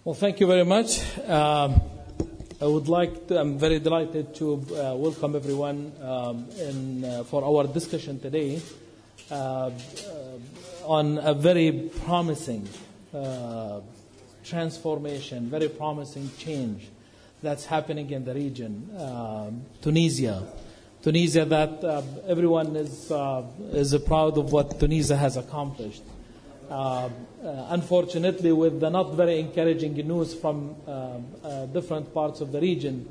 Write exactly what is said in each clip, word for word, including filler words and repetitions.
Well, thank you very much. Um, I would like to, I'm very delighted to uh, welcome everyone um, in, uh, for our discussion today uh, uh, on a very promising uh, transformation, very promising change that's happening in the region. Uh, Tunisia. Tunisia that uh, everyone is, uh, is proud of what Tunisia has accomplished. Uh, uh, unfortunately, with the not very encouraging news from uh, uh, different parts of the region,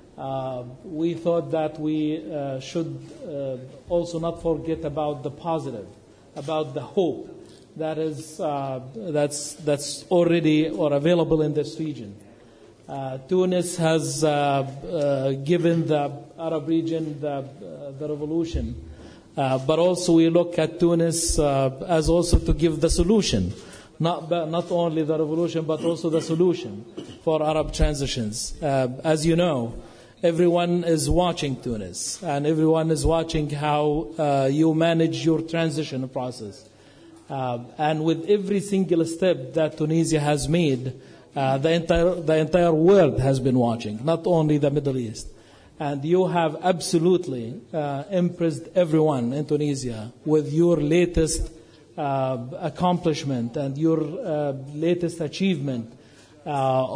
uh, we thought that we uh, should uh, also not forget about the positive, about the hope that is uh, that's that's already or available in this region. Uh, Tunis has uh, uh, given the Arab region the uh, the revolution. Uh, but also we look at Tunis uh, as also to give the solution, not not only the revolution, but also the solution for Arab transitions. Uh, as you know, everyone is watching Tunis, and everyone is watching how uh, you manage your transition process. Uh, and with every single step that Tunisia has made, uh, the entire the entire world has been watching, not only the Middle East. And you have absolutely uh, impressed everyone in Tunisia with your latest uh, accomplishment and your uh, latest achievement uh,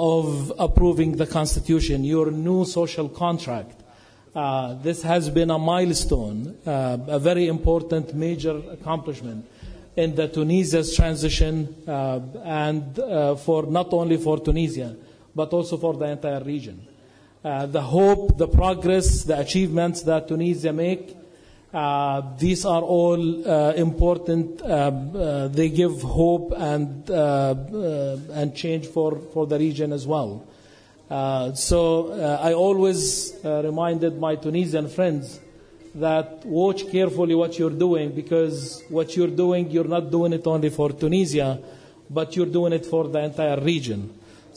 of approving the constitution, your new social contract. Uh, this has been a milestone, uh, a very important major accomplishment in the Tunisia's transition uh, and uh, for not only for Tunisia, but also for the entire region. Uh, the hope, the progress, the achievements that Tunisia make, uh, these are all uh, important. Uh, uh, they give hope and uh, uh, and change for, for the region as well. Uh, so uh, I always uh, reminded my Tunisian friends that watch carefully what you're doing, because what you're doing, you're not doing it only for Tunisia, but you're doing it for the entire region.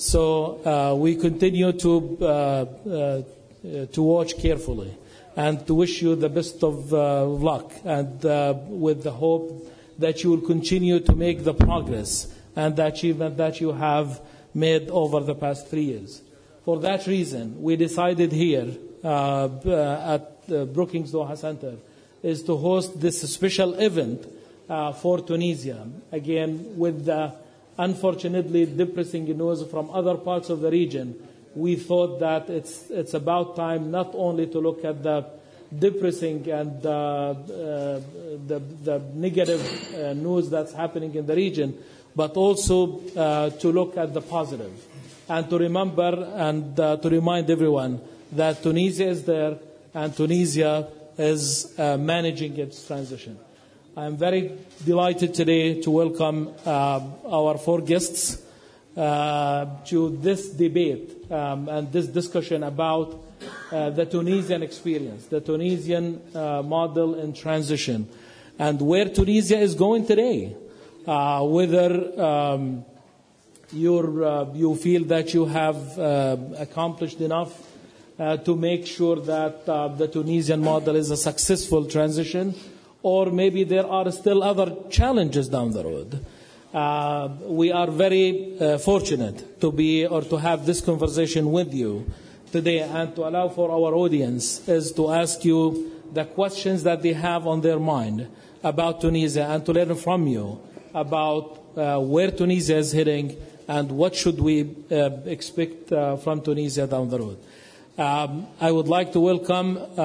So uh, we continue to uh, uh, to watch carefully and to wish you the best of uh, luck, and uh, with the hope that you will continue to make the progress and the achievement that you have made over the past three years. For that reason, we decided here uh, at the Brookings Doha Center is to host this special event uh, for Tunisia, again with the unfortunately depressing news from other parts of the region. We thought that it's it's about time not only to look at the depressing and uh, uh, the, the negative uh, news that's happening in the region, but also uh, to look at the positive and to remember and uh, to remind everyone that Tunisia is there and Tunisia is uh, managing its transition. I'm very delighted today to welcome uh, our four guests uh, to this debate um, and this discussion about uh, the Tunisian experience, the Tunisian uh, model in transition, and where Tunisia is going today. Uh, whether um, you're, uh, you feel that you have uh, accomplished enough uh, to make sure that uh, the Tunisian model is a successful transition, or maybe there are still other challenges down the road. Uh, we are very uh, fortunate to be or to have this conversation with you today, and to allow for our audience is to ask you the questions that they have on their mind about Tunisia, and to learn from you about uh, where Tunisia is heading and what should we uh, expect uh, from Tunisia down the road. Um, I would like to welcome uh,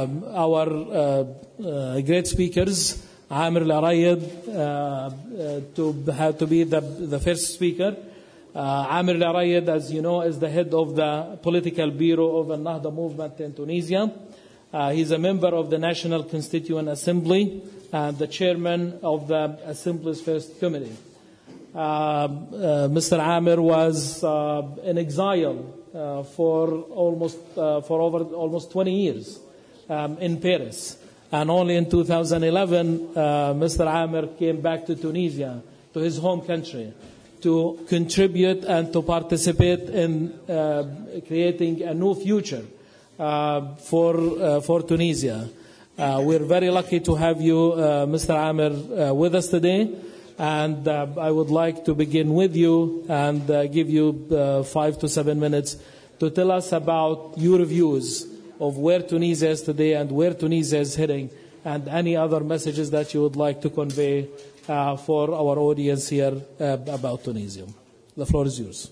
our uh, uh, great speakers, Amir Al-Arayed, uh, uh, to have to be the, the first speaker. Uh, Amir Al-Arayed, as you know, is the head of the political bureau of the Nahda movement in Tunisia. Uh, he's a member of the National Constituent Assembly and the chairman of the Assembly's First Committee. Uh, uh, Mister Amir was uh, in exile Uh, for almost uh, for over almost twenty years um, in Paris, and only in two thousand eleven uh, Mister Amir came back to Tunisia, to his home country, to contribute and to participate in uh, creating a new future uh, for uh, for Tunisia. Uh, we're very lucky to have you, uh, Mister Amir, uh, with us today. And uh, I would like to begin with you and uh, give you uh, five to seven minutes to tell us about your views of where Tunisia is today and where Tunisia is heading, and any other messages that you would like to convey uh, for our audience here uh, about Tunisia. The floor is yours.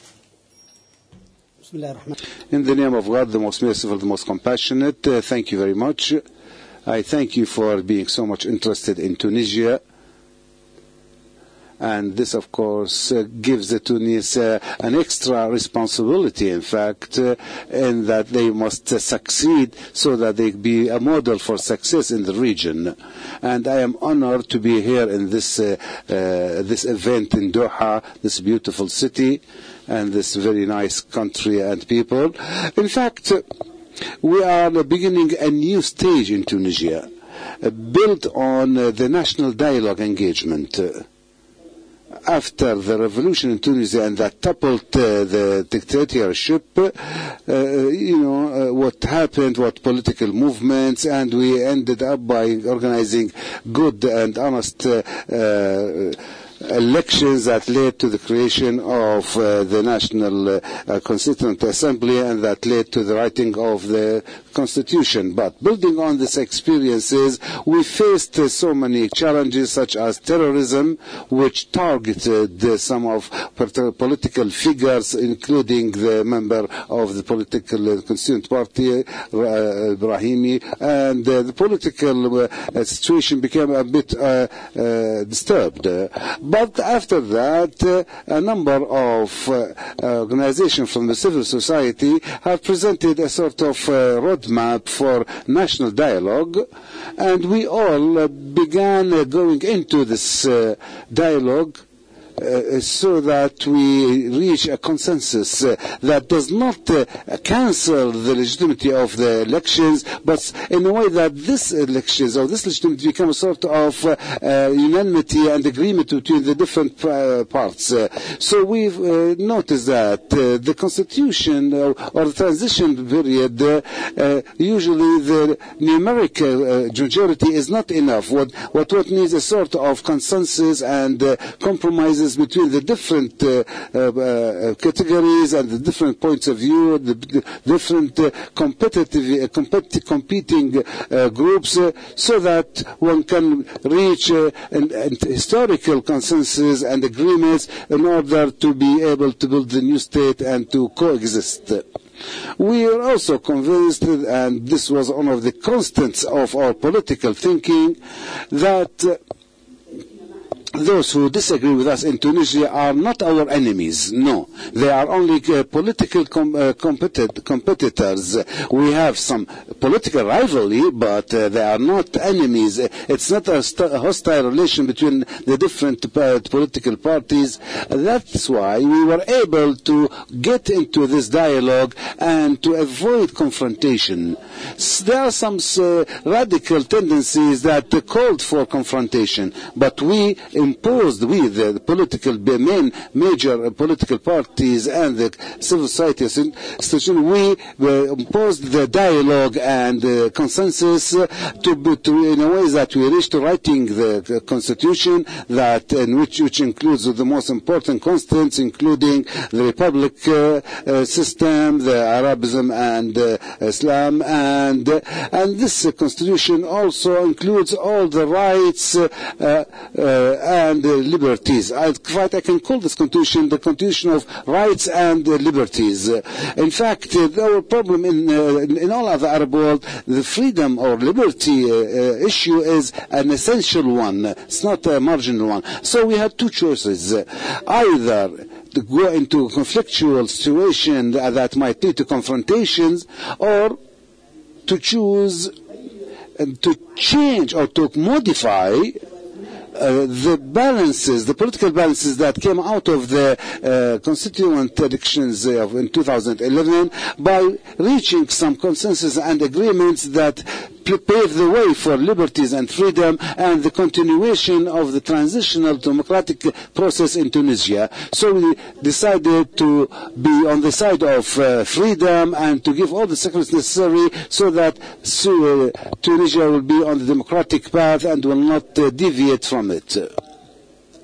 In the name of God, the most merciful, the most compassionate, uh, thank you very much. I thank you for being so much interested in Tunisia. And this, of course, uh, gives the Tunisia uh, an extra responsibility, in fact, uh, in that they must uh, succeed so that they be a model for success in the region. And I am honored to be here in this uh, uh, this event in Doha, this beautiful city, and this very nice country and people. In fact, uh, we are beginning a new stage in Tunisia, uh, built on uh, the national dialogue engagement. Uh, After the revolution in Tunisia and that toppled uh, the dictatorship, uh, you know, uh, what happened, what political movements, and we ended up by organizing good and honest uh, uh, elections that led to the creation of uh, the National uh, Constituent Assembly, and that led to the writing of the Constitution. But building on these experiences, we faced uh, so many challenges, such as terrorism, which targeted uh, some of political figures, including the member of the political uh, Constituent Party, uh, Brahimi, and uh, the political uh, situation became a bit uh, uh, disturbed. Uh, But after that, uh, a number of uh, organizations from the civil society have presented a sort of uh, roadmap for national dialogue, and we all uh, began uh, going into this uh, dialogue Uh, so that we reach a consensus uh, that does not uh, cancel the legitimacy of the elections, but in a way that this elections or this legitimacy become a sort of uh, uh, unanimity and agreement between the different uh, parts. Uh, so we've uh, noticed that uh, the constitution or, or the transition period, uh, uh, usually the numerical uh, majority is not enough. What, what, what needs a sort of consensus and uh, compromises between the different uh, uh, categories and the different points of view, the, the different uh, competitive, uh, compet- competing uh, groups, uh, so that one can reach uh, an, an historical consensus and agreements in order to be able to build the new state and to coexist. We are also convinced, and this was one of the constants of our political thinking, that uh, those who disagree with us in Tunisia are not our enemies. No, they are only uh, political com- uh, competit- competitors. We have some political rivalry, but uh, they are not enemies. It's not a, st- a hostile relation between the different uh, political parties. That's why we were able to get into this dialogue and to avoid confrontation. S- there are some uh, radical tendencies that uh, called for confrontation, but we imposed, we, the political, main major political parties and the civil society institution, we uh, imposed the dialogue and uh, consensus uh, to, to, in a way that we reached to writing the constitution, that in which, which includes the most important constants, including the republic uh, uh, system, the Arabism and uh, Islam, and uh, and this uh, constitution also includes all the rights uh, uh, and uh, liberties. I, quite, I can call this constitution the constitution of rights and uh, liberties. Uh, in fact, uh, our problem in, uh, in, in all other Arab world, the freedom or liberty uh, uh, issue is an essential one. It's not a marginal one. So we had two choices. Uh, either to go into a conflictual situation that, that might lead to confrontations, or to choose and to change or to modify Uh, the balances, the political balances that came out of the uh, constituent elections of in two thousand eleven by reaching some consensus and agreements that pave the way for liberties and freedom and the continuation of the transitional democratic process in Tunisia. So we decided to be on the side of uh, freedom and to give all the sacrifices necessary so that so, uh, Tunisia will be on the democratic path and will not uh, deviate from it.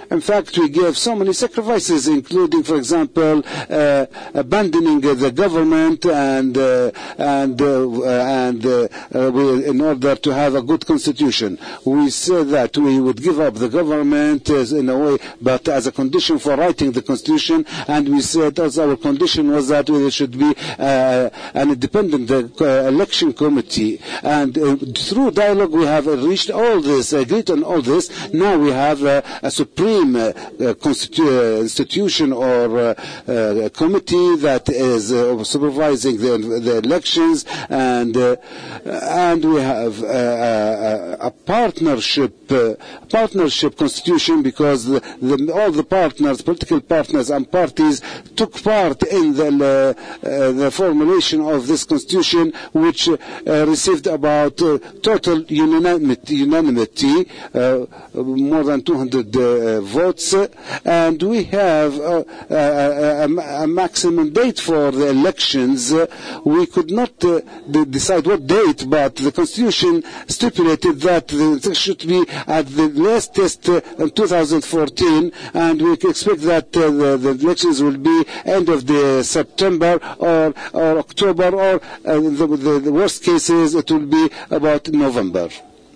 in fact, we gave so many sacrifices, including, for example, uh, abandoning uh, the government and uh, and uh, and uh, uh, we, in order to have a good constitution. We said that we would give up the government as, in a way, but as a condition for writing the constitution, and we said also our condition was that there should be uh, an independent uh, election committee. And uh, through dialogue, we have reached all this, agreed on all this. Now we have uh, a supreme uh, constitu- institution or uh, uh, committee that is uh, supervising the, the elections, and uh, and we have uh, a, a partnership uh, partnership constitution, because the, the, all the partners, political partners and parties, took part in the uh, uh, the formulation of this constitution, which uh, received about uh, total unanimity, unanimity uh, more than two hundred uh, votes, and we have uh, a, a, a maximum date for the elections. Uh, we could not uh, decide what date, but the constitution stipulated that it should be at the latest uh, in two thousand fourteen, and we expect that uh, the, the elections will be end of the September or, or October, or uh, the, the, the worst cases it will be about November.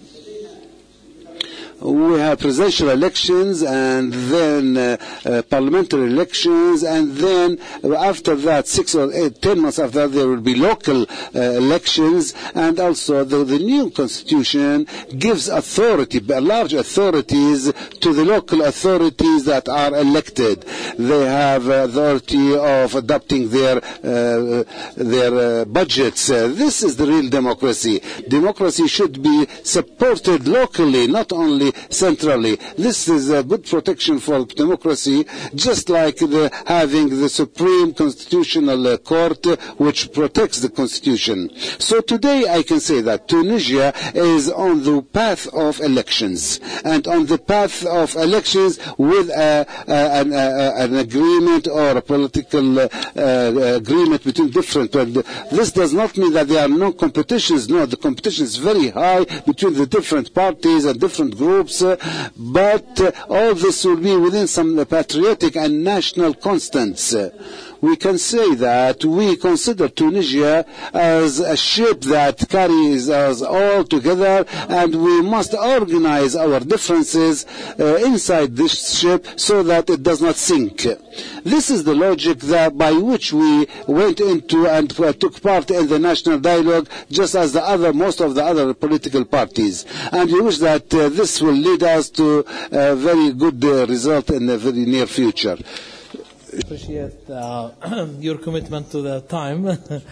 We have presidential elections, and then uh, uh, parliamentary elections, and then after that, six or eight, ten months after that, there will be local uh, elections. And also the, the new constitution gives authority, large authorities, to the local authorities that are elected. They have authority of adopting their uh, their uh, budgets. Uh, this is the real democracy. Democracy should be supported locally, not only centrally. This is a good protection for democracy, just like the, having the Supreme Constitutional uh, Court, uh, which protects the Constitution. So today I can say that Tunisia is on the path of elections, and on the path of elections with a, a, an, a, an agreement or a political uh, uh, agreement between different. But this does not mean that there are no competitions. No, the competition is very high between the different parties and different groups. Uh, but uh, all this will be within some uh, patriotic and national constants. Uh, we can say that we consider Tunisia as a ship that carries us all together, and we must organize our differences uh, inside this ship so that it does not sink. This is the logic that by which we went into and uh, took part in the national dialogue, just as the other, most of the other political parties. And we wish that uh, this will lead us to a very good uh, result in the very near future. Appreciate uh, your commitment to the time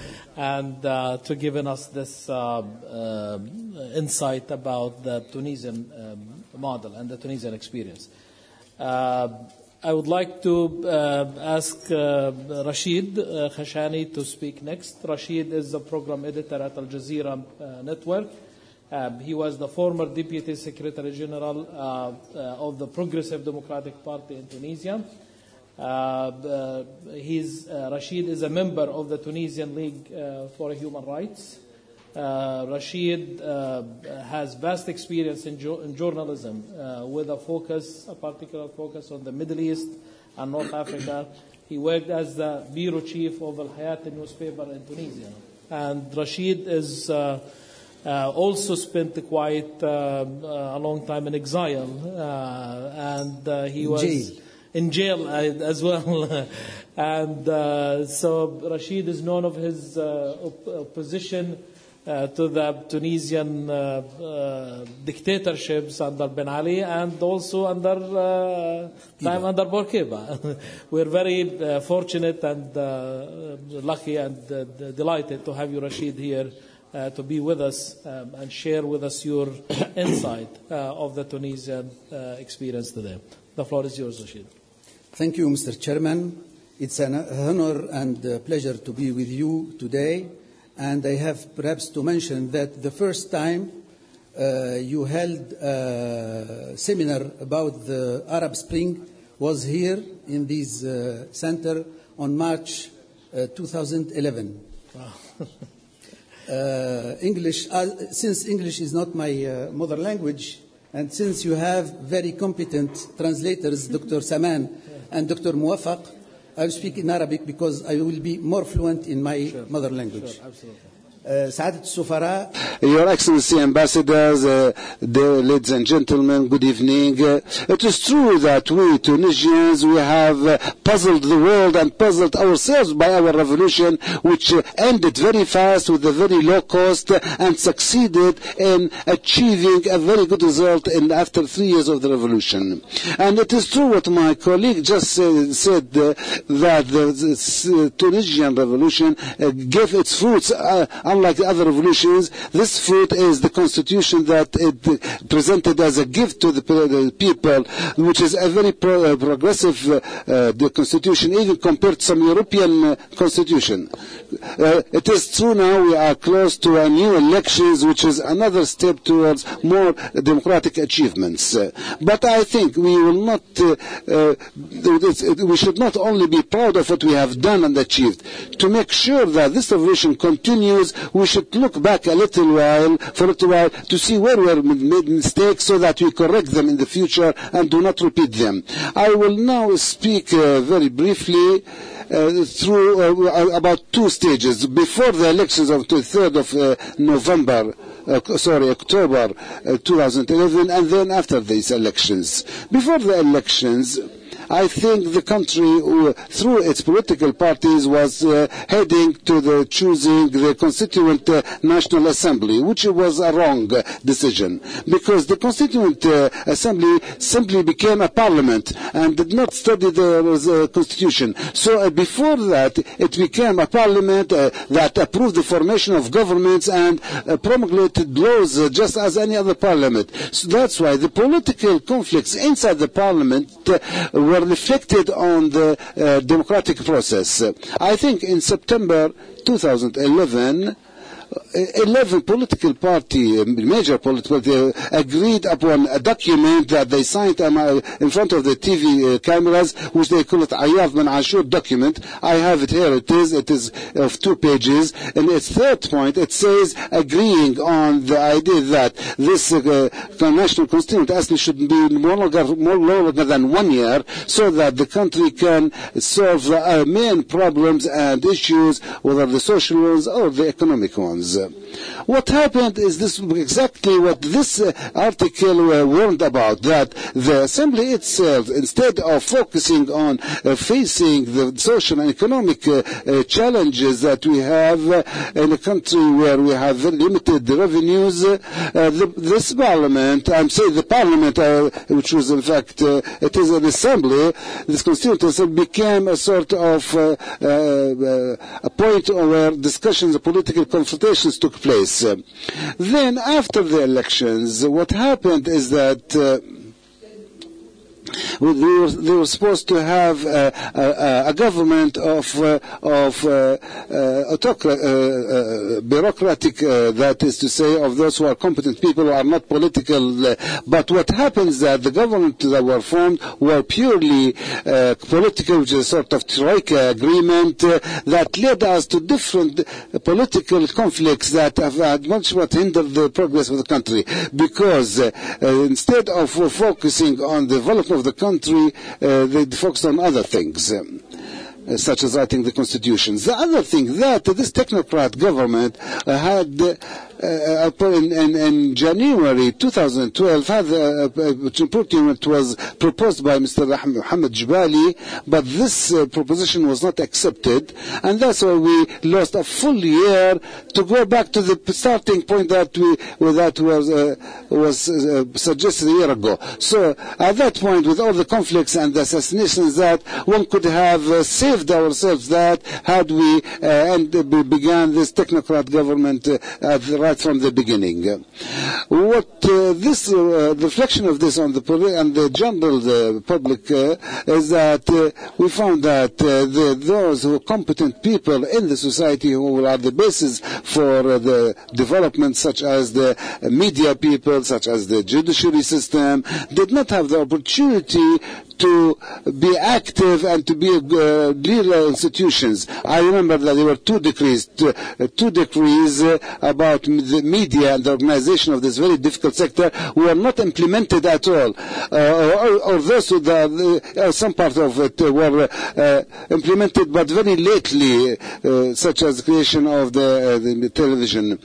and uh, to giving us this uh, uh, insight about the Tunisian um, model and the Tunisian experience. Uh, I would like to uh, ask uh, Rashid uh, Khashani to speak next. Rashid is the program editor at Al Jazeera uh, Network. Um, he was the former Deputy Secretary General uh, uh, of the Progressive Democratic Party in Tunisia. Uh, uh, he's, uh, Rashid is a member of the Tunisian League uh, for Human Rights. Uh, Rashid uh, has vast experience in, jo- in journalism uh, with a focus, a particular focus on the Middle East and North Africa. He worked as the bureau chief of Al Hayat newspaper in Tunisia. And Rashid is uh, uh, also spent quite uh, a long time in exile, uh, and uh, he was jail. in jail as well. And uh, so Rashid is known of his uh, op- opposition uh, to the Tunisian uh, uh, dictatorships under Ben Ali, and also under uh, time under Bourguiba. We're very uh, fortunate and uh, lucky and uh, delighted to have you, Rashid, here uh, to be with us um, and share with us your insight uh, of the Tunisian uh, experience today. The floor is yours, Rashid. Thank you, Mister Chairman. It's an honor and a pleasure to be with you today. And I have perhaps to mention that the first time uh, you held a seminar about the Arab Spring was here in this uh, center on March uh, two thousand eleven. Wow. uh, English, uh, since English is not my uh, mother language, And since you have very competent translators, Doctor Saman and Doctor Muwafaq, I will speak in Arabic because I will be more fluent in my sure. mother language. Sure, absolutely. سعادة السفراء. Your Excellency, Ambassadors, uh, the ladies and gentlemen, good evening. Uh, it is true that we Tunisians, we have uh, puzzled the world and puzzled ourselves by our revolution, which uh, ended very fast with a very low cost uh, and succeeded in achieving a very good result in after three years of the revolution. And it is true what my colleague just uh, said, uh, that the, the uh, Tunisian revolution uh, gave its fruits. Uh, Unlike the other revolutions, this fruit is the constitution that it presented as a gift to the, the people, which is a very pro, uh, progressive uh, uh, the constitution, even compared to some European uh, constitution. Uh, it is true now we are close to a new elections, which is another step towards more democratic achievements. Uh, but I think we will not, uh, uh, we should not only be proud of what we have done and achieved. To make sure that this revolution continues, we should look back a little while, for a little while, to see where we have made mistakes so that we correct them in the future and do not repeat them. I will now speak uh, very briefly uh, through uh, about two stages. Before the elections of the twenty-third of uh, November, uh, sorry, October uh, two thousand eleven, and then after these elections. Before the elections, I think the country, uh, through its political parties, was uh, heading to the choosing the Constituent uh, National Assembly, which was a wrong uh, decision, because the Constituent uh, Assembly simply became a parliament and did not study the uh, Constitution. So uh, before that, it became a parliament uh, that approved the formation of governments and uh, promulgated laws uh, just as any other parliament. So that's why the political conflicts inside the parliament uh, were reflected on the uh, democratic process. I think in September two thousand eleven, eleven political parties, major political parties, agreed upon a document that they signed in front of the T V cameras, which they call it Ayad Ben Ashur document. I have it here. It is. It is of two pages. In its third point, it says agreeing on the idea that this uh, National Constituent Assembly should be more longer, more longer than one year, so that the country can solve the uh, main problems and issues, whether the social ones or the economic ones. What happened is this exactly what this uh, article uh, warned about, that the assembly itself, instead of focusing on uh, facing the social and economic uh, uh, challenges that we have uh, in a country where we have very limited revenues, uh, the, this parliament, I'm saying the parliament, uh, which was in fact, uh, it is an assembly, this constituent assembly became a sort of uh, uh, a point where discussions, political confrontations took place. Uh, then, after the elections, what happened is that uh, They were, they were supposed to have uh, a, a government of uh, of uh, uh, autocrat, uh, uh, bureaucratic, uh, that is to say, of those who are competent people who are not political. Uh, but what happens is that the government that were formed were purely uh, political, which is a sort of troika agreement uh, that led us to different uh, political conflicts that have had much what hindered the progress of the country. Because uh, uh, instead of uh, focusing on the development of the country, uh, they focused on other things, um, uh, such as writing the constitution. The other thing that uh, this technocrat government uh, had uh, uh, in, in, in January two thousand twelve had a document was proposed by Mister Mohammed Jbali, but this uh, proposition was not accepted, and that's why we lost a full year to go back to the starting point that we well, that was uh, was uh, suggested a year ago. So at that point, with all the conflicts and the assassinations, that one could have uh, saved ourselves that had we uh, and uh, began this technocrat government uh, at the right from the beginning. What uh, this uh, reflection of this on the and the general uh, public uh, is that uh, we found that uh, the, those who are competent people in the society who are the basis for uh, the development, such as the media people, such as the judiciary system, did not have the opportunity to be active and to be uh, leader institutions. I remember that there were two decrees, two, uh, two decrees uh, about the media and the organization of this very difficult sector were not implemented at all, uh, or, or those who the, uh, some part of it were uh, implemented, but very lately, uh, such as the creation of the, uh, the television.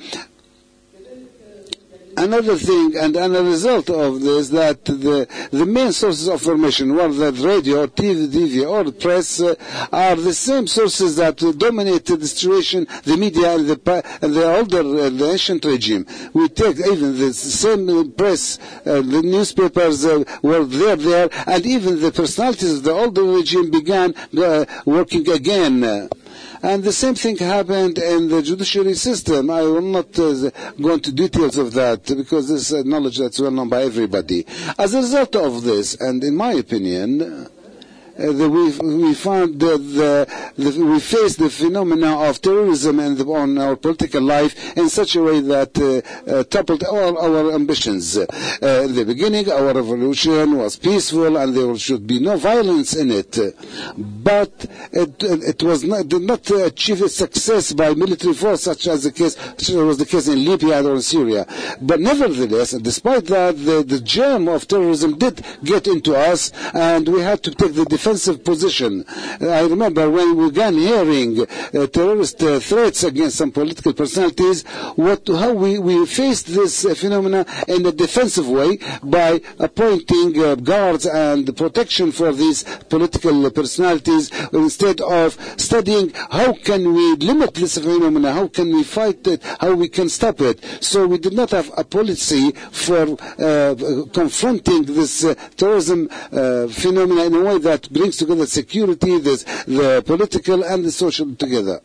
Another thing, and, and a result of this, that the, the main sources of information, whether radio, or T V, T V or press, uh, are the same sources that dominated the situation, the media and the, and the older, uh, the ancient regime. We take even the same press, uh, the newspapers uh, were there, there, and even the personalities of the older regime began uh, working again. Uh, And the same thing happened in the judiciary system. I will not uh, go into details of that because this is knowledge that's well known by everybody. As a result of this, and in my opinion, Uh, the, we, we found that the, the, we faced the phenomena of terrorism in the, on our political life in such a way that uh, uh, toppled all our ambitions. Uh, in the beginning, our revolution was peaceful and there should be no violence in it. But it, it was not, did not achieve its success by military force, such as the case, such as was the case in Libya or in Syria. But nevertheless, despite that, the, the germ of terrorism did get into us, and we had to take the defensive position. Uh, I remember when we began hearing uh, terrorist uh, threats against some political personalities, what, how we, we faced this uh, phenomena in a defensive way by appointing uh, guards and protection for these political personalities instead of studying how can we limit this phenomena, how can we fight it, how we can stop it. So we did not have a policy for uh, confronting this uh, terrorism uh, phenomena in a way that brings together security, this, the political and the social together.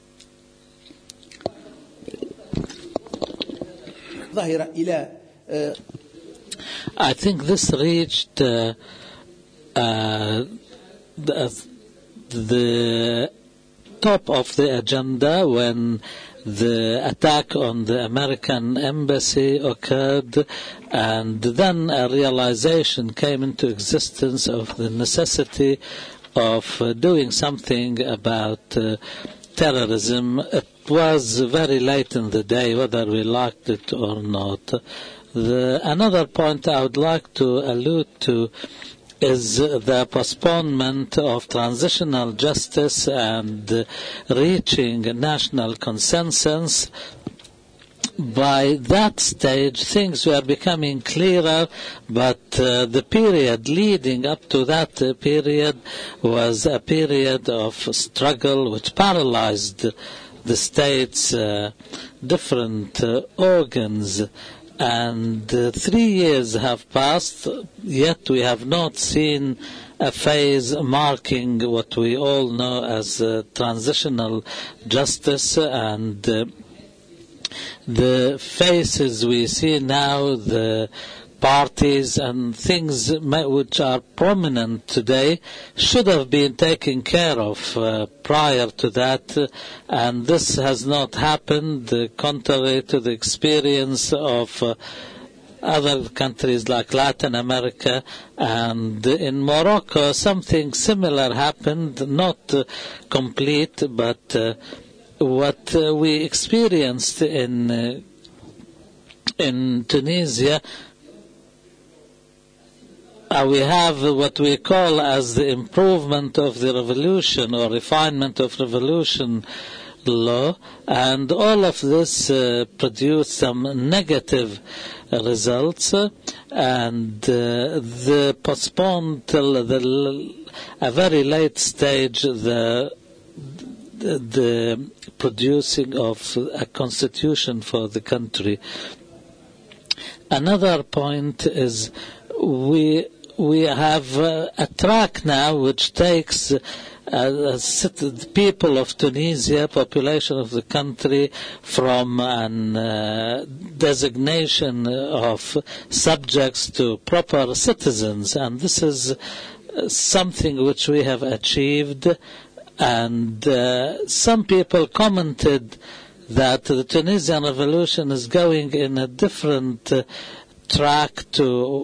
I think this reached uh, uh, the, the top of the agenda when the attack on the American embassy occurred, and then a realization came into existence of the necessity of uh, doing something about uh, terrorism. It was very late in the day, whether we liked it or not. The, another point I would like to allude to is the postponement of transitional justice and uh, reaching national consensus. By that stage, things were becoming clearer, but uh, the period leading up to that uh, period was a period of struggle which paralyzed the state's uh, different uh, organs. And uh, three years have passed, yet we have not seen a phase marking what we all know as uh, transitional justice, and uh, the faces we see now, the parties and things which are prominent today should have been taken care of uh, prior to that, uh, and this has not happened, uh, contrary to the experience of uh, other countries like Latin America. And in Morocco something similar happened, not uh, complete, but uh, what uh, we experienced in uh, in Tunisia. Uh, we have what we call as the improvement of the revolution or refinement of revolution law, and all of this uh, produced some negative uh, results, uh, and uh, the postponed till the, a very late stage the, the, the producing of a constitution for the country. Another point is we we have uh, a track now which takes uh, the people of Tunisia, population of the country, from an uh, designation of subjects to proper citizens, and this is uh, something which we have achieved. And uh, some people commented that the Tunisian revolution is going in a different uh, track to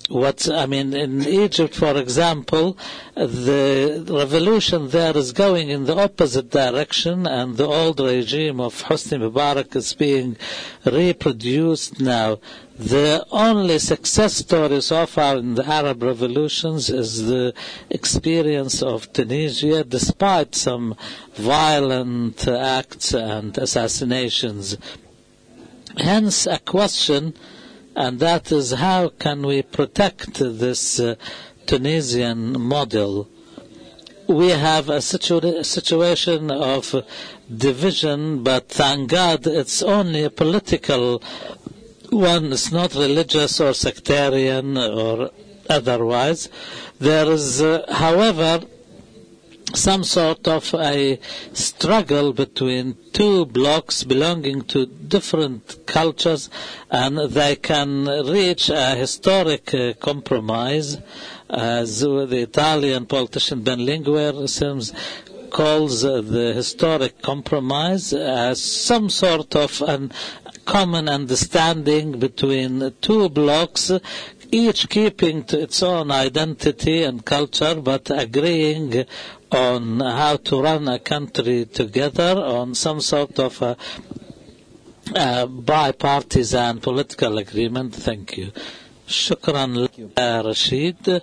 what I mean, in Egypt, for example, the revolution there is going in the opposite direction, and the old regime of Hosni Mubarak is being reproduced now. The only success story so far in the Arab revolutions is the experience of Tunisia, despite some violent acts and assassinations. Hence, a question, and that is, how can we protect this uh, Tunisian model? We have a, situa- a situation of division, but thank God it's only a political one. It's not religious or sectarian or otherwise. There is, uh, however, some sort of a struggle between two blocks belonging to different cultures, and they can reach a historic uh, compromise, as the Italian politician Berlinguer seems calls uh, the historic compromise as some sort of a common understanding between two blocks, each keeping to its own identity and culture, but agreeing on how to run a country together on some sort of a, a bipartisan political agreement. Thank you. Shukran لك رشيد.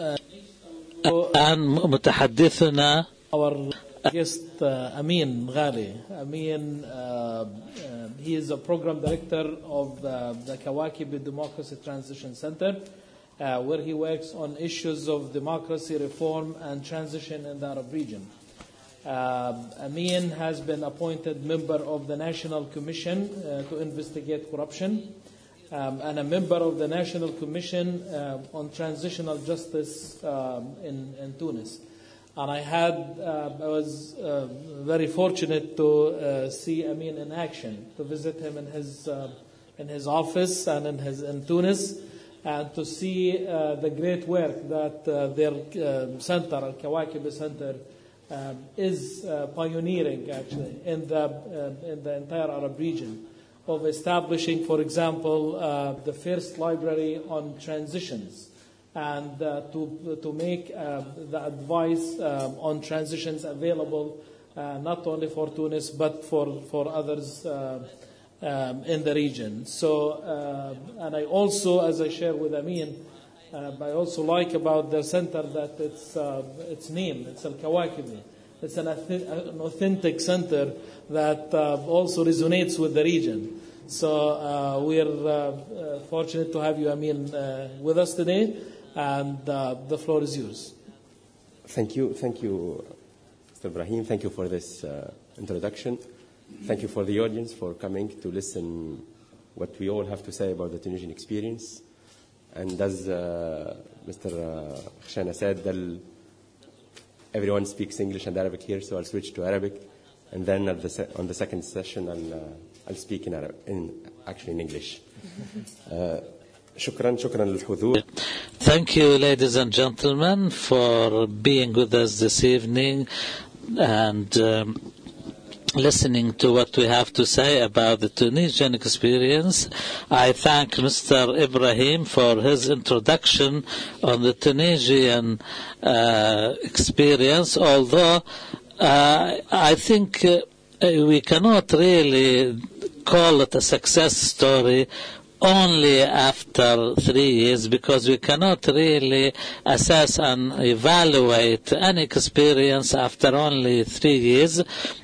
الآن متحدثنا Our guest uh, Amin Ghali. Amin, uh, uh, he is a program director of uh, the Kawakibi Democracy Transition Center, uh, where he works on issues of democracy, reform, and transition in the Arab region. Uh, Amin has been appointed member of the National Commission uh, to investigate corruption, um, and a member of the National Commission uh, on Transitional Justice um, in, in Tunis. And I had, uh, I was uh, very fortunate to uh, see Amin in action, to visit him in his uh, in his office and in his in Tunis, and to see uh, the great work that uh, their uh, center, Al Kawakibi Center, um, is uh, pioneering actually in the uh, in the entire Arab region, of establishing, for example, uh, the first library on transitions, and uh, to to make uh, the advice um, on transitions available uh, not only for Tunis but for for others uh, um, in the region. So, uh, and I also, as I share with Amin, uh, I also like about the center that it's uh, its name, it's Al Kawakibi. It's an, an authentic center that uh, also resonates with the region. So uh, we're uh, uh, fortunate to have you, Amin, uh, with us today. And uh, the floor is yours. Thank you. Thank you, Mister Ibrahim. Thank you for this uh, introduction. Thank you for the audience for coming to listen what we all have to say about the Tunisian experience. And as uh, Mister Uh, Khshana said, they'll, everyone speaks English and Arabic here, so I'll switch to Arabic. And then at the se- on the second session, I'll, uh, I'll speak in Arabic, in, actually in English. Uh, Shukran, shukran al-hudhur. Thank you, ladies and gentlemen, for being with us this evening and um, listening to what we have to say about the Tunisian experience. I thank Mister Ibrahim for his introduction on the Tunisian uh, experience, although uh, I think uh, we cannot really call it a success story only after three years, because we cannot really assess and evaluate any experience after only three years.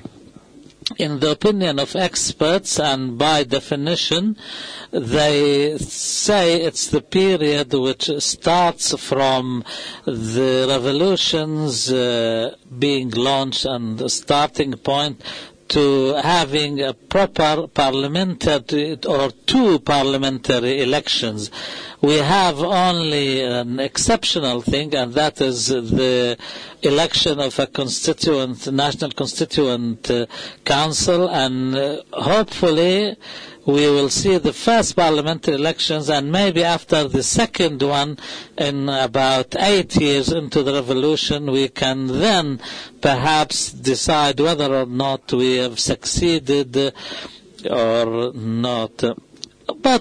In the opinion of experts, and by definition, they say it's the period which starts from the revolutions uh, being launched and the starting point to having a proper parliamentary or two parliamentary elections. We have only an exceptional thing, and that is the election of a constituent, national constituent uh, council, and uh, hopefully we will see the first parliamentary elections, and maybe after the second one, in about eight years into the revolution, we can then perhaps decide whether or not we have succeeded or not. But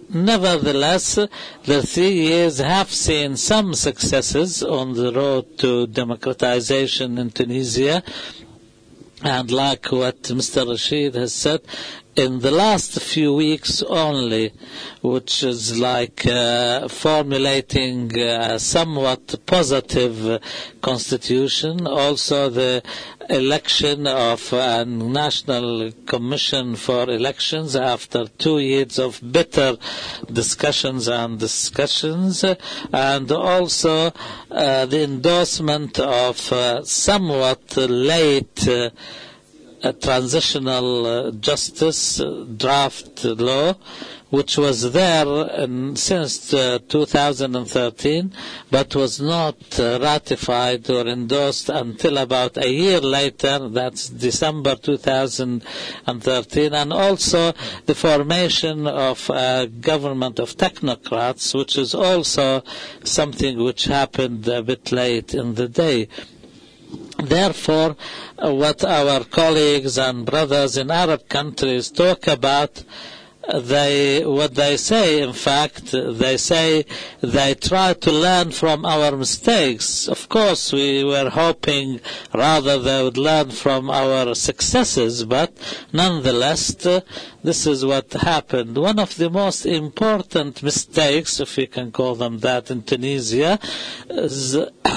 nevertheless, the three years have seen some successes on the road to democratization in Tunisia. And like what Mister Rashid has said, in the last few weeks only, which is like uh, formulating a somewhat positive uh, constitution, also the election of a national commission for elections after two years of bitter discussions and discussions, and also uh, the endorsement of uh, somewhat late uh, a transitional uh, justice uh, draft law, which was there in, since uh, two thousand thirteen, but was not uh, ratified or endorsed until about a year later, that's December two thousand thirteen, and also the formation of a government of technocrats, which is also something which happened a bit late in the day. Therefore, uh, what our colleagues and brothers in Arab countries talk about, uh, they, what they say, in fact, uh, they say they try to learn from our mistakes. Of course, we were hoping rather they would learn from our successes, but nonetheless, uh, this is what happened. One of the most important mistakes, if we can call them that, in Tunisia is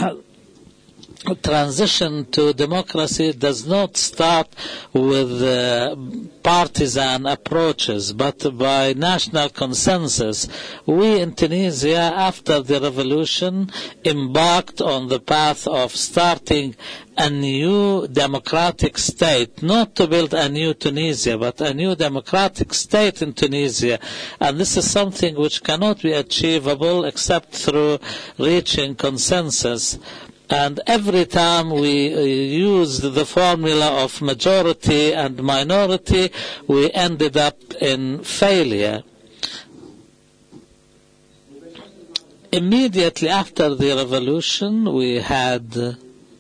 transition to democracy does not start with uh, partisan approaches, but by national consensus. We in Tunisia, after the revolution, embarked on the path of starting a new democratic state, not to build a new Tunisia, but a new democratic state in Tunisia. And this is something which cannot be achievable except through reaching consensus. And every time we uh, used the formula of majority and minority, we ended up in failure. Immediately after the revolution, we had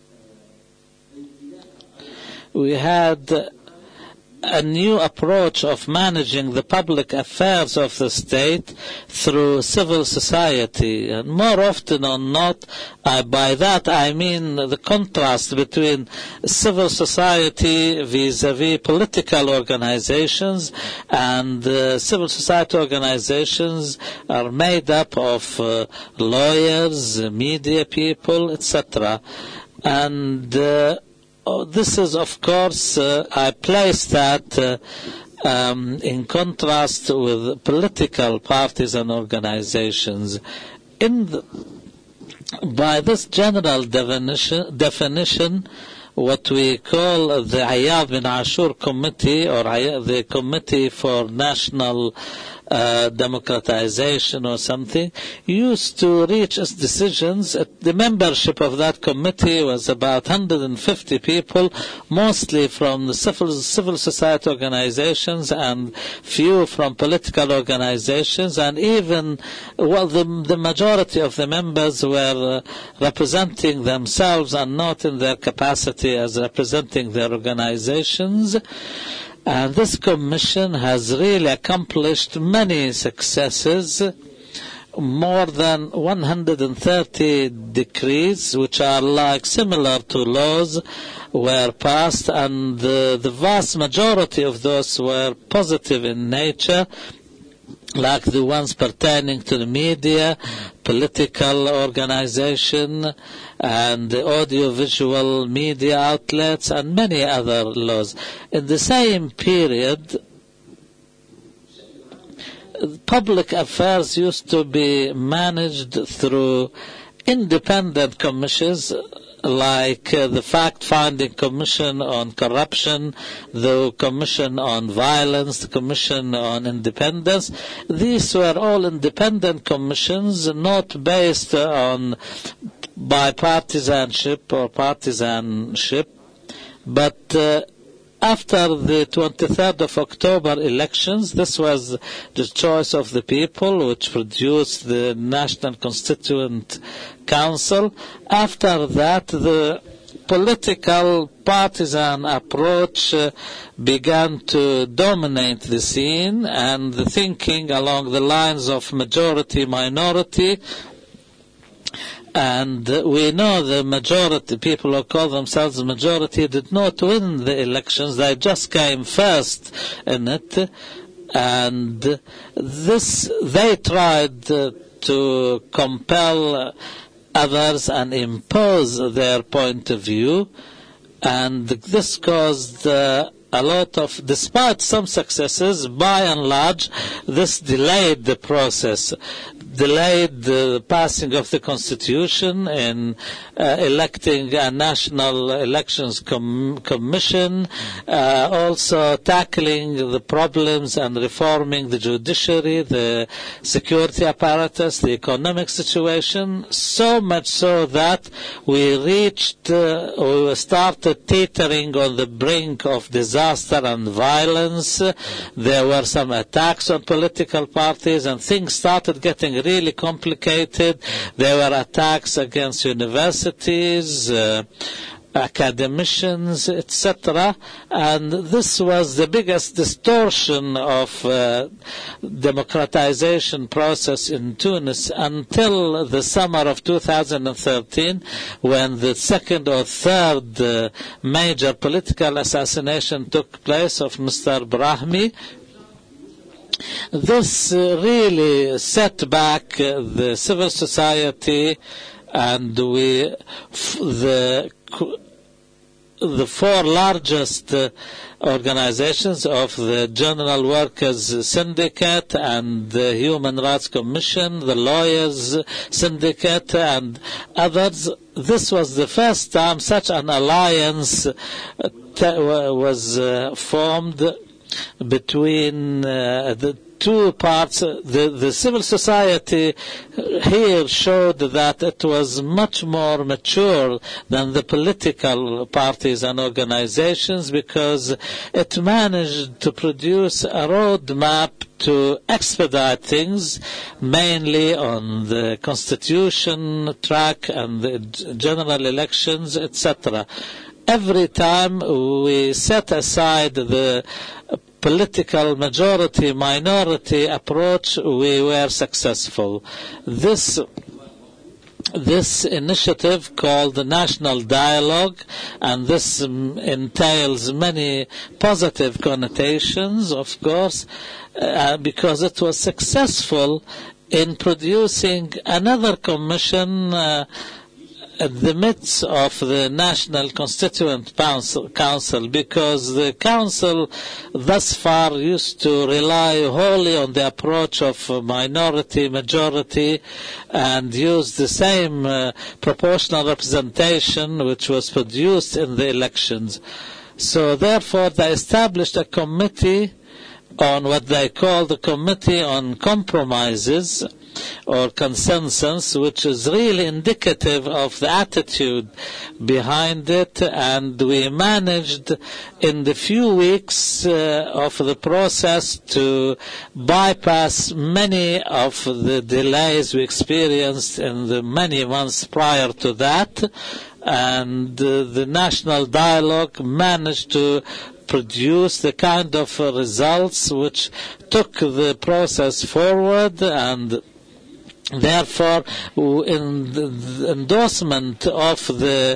we had a new approach of managing the public affairs of the state through civil society. And more often than not, uh, by that I mean the contrast between civil society vis-à-vis political organizations, and uh, civil society organizations are made up of uh, lawyers, media people, et cetera. And uh, Oh, this is, of course, uh, I place that uh, um, in contrast with political parties and organizations. In the, by this general definition, definition, what we call the Ayyad bin Ashur Committee, or the Committee for National Uh, democratization or something, used to reach its decisions. The membership of that committee was about one hundred fifty people, mostly from the civil, civil society organizations and few from political organizations, and even, well, the, the majority of the members were uh, representing themselves and not in their capacity as representing their organizations. And this commission has really accomplished many successes. More than one hundred thirty decrees, which are like similar to laws, were passed, and the, the vast majority of those were positive in nature, like the ones pertaining to the media, political organization, and the audiovisual media outlets, and many other laws. In the same period, public affairs used to be managed through independent commissions, like uh, the Fact-Finding Commission on Corruption, the Commission on Violence, the Commission on Independence. These were all independent commissions, not based on bipartisanship or partisanship, but uh, after the twenty-third of October elections, this was the choice of the people, which produced the National Constituent Council. After that, the political partisan approach uh, began to dominate the scene, and the thinking along the lines of majority-minority. And we know the majority, people who call themselves the majority, did not win the elections. They just came first in it. And this, they tried uh, to compel others and impose their point of view. And this caused uh, a lot of, despite some successes, by and large, this delayed the process. Delayed the passing of the Constitution in uh, electing a national elections com- commission, uh, also tackling the problems and reforming the judiciary, the security apparatus, the economic situation, so much so that we reached, uh, we started teetering on the brink of disaster and violence. There were some attacks on political parties, and things started getting really complicated. There were attacks against universities, uh, academicians, et cetera. And this was the biggest distortion of uh, democratization process in Tunis until the summer of two thousand thirteen, when the second or third uh, major political assassination took place of Mister Brahmi. This uh, really set back uh, the civil society, and we, f- the the four largest uh, organizations of the General Workers Syndicate and the Human Rights Commission, the Lawyers Syndicate, and others. This was the first time such an alliance uh, t- was uh, formed between uh, the two parts. The, the civil society here showed that it was much more mature than the political parties and organizations, because it managed to produce a roadmap to expedite things, mainly on the constitution track and the general elections, et cetera. Every time we set aside the political majority-minority approach, we were successful. This This initiative, called the National Dialogue, and this um, entails many positive connotations, of course, uh, because it was successful in producing another commission uh, in the midst of the National Constituent Council, because the Council thus far used to rely wholly on the approach of minority-majority and used the same uh, proportional representation which was produced in the elections. So therefore they established a committee on what they call the Committee on Compromises, or consensus, which is really indicative of the attitude behind it, and we managed in the few weeks uh, of the process to bypass many of the delays we experienced in the many months prior to that, and uh, the National Dialogue managed to produce the kind of uh, results which took the process forward, and therefore, in the endorsement of the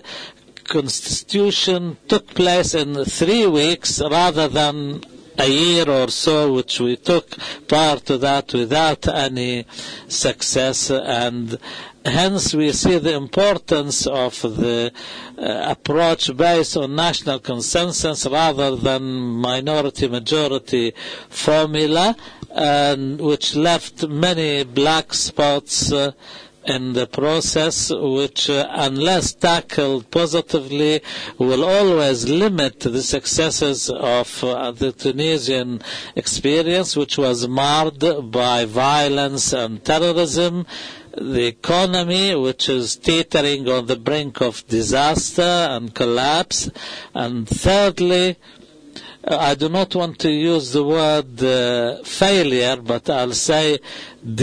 Constitution took place in three weeks rather than a year or so, which we took prior to that without any success. And hence we see the importance of the uh, approach based on national consensus rather than minority-majority formula, and which left many black spots uh, in the process, which, uh, unless tackled positively, will always limit the successes of uh, the Tunisian experience, which was marred by violence and terrorism, the economy, which is teetering on the brink of disaster and collapse, and thirdly, I do not want to use the word uh, failure, but I'll say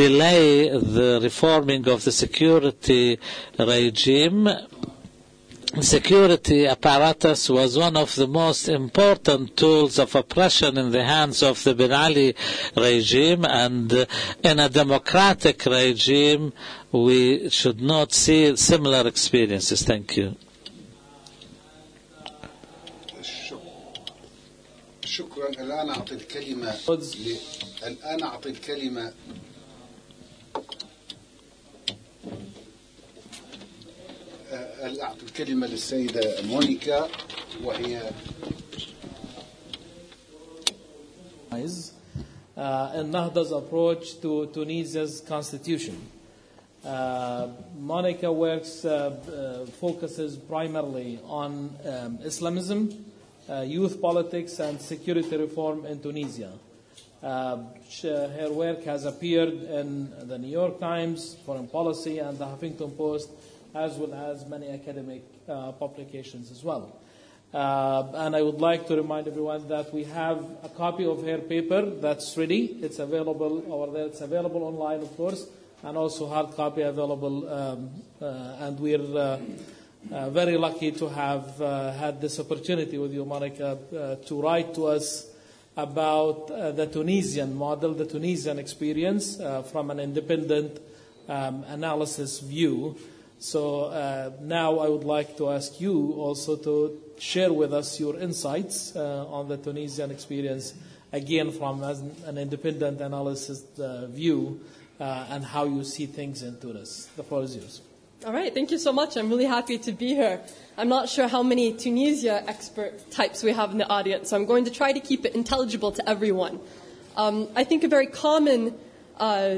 delay the reforming of the security regime, security apparatus was one of the most important tools of oppression in the hands of the Ben Ali regime, and uh, in a democratic regime we should not see similar experiences. Thank you. شكرا. الآن أعطي الكلمة الآن أعطي الكلمة أعطي الكلمة للسيدة مونيكا وهي uh, Ennahda's approach to Tunisia's constitution. Uh, Monica works, uh, uh, focuses primarily on um, Islamism, uh, youth politics, and security reform in Tunisia. Uh, she, her work has appeared in the New York Times, Foreign Policy, and the Huffington Post, as well as many academic uh, publications as well. Uh, and I would like to remind everyone that we have a copy of her paper that's ready. It's available over there. It's available online, of course, and also hard copy available. Um, uh, and we're uh, uh, very lucky to have uh, had this opportunity with you, Monica, uh, to write to us about uh, the Tunisian model, the Tunisian experience uh, from an independent um, analysis view. So uh, now I would like to ask you also to share with us your insights uh, on the Tunisian experience, again from an independent analysis uh, view, uh, and how you see things in Tunis. The floor is yours. All right, thank you so much. I'm really happy to be here. I'm not sure how many Tunisia expert types we have in the audience, so I'm going to try to keep it intelligible to everyone. Um, I think a very common uh,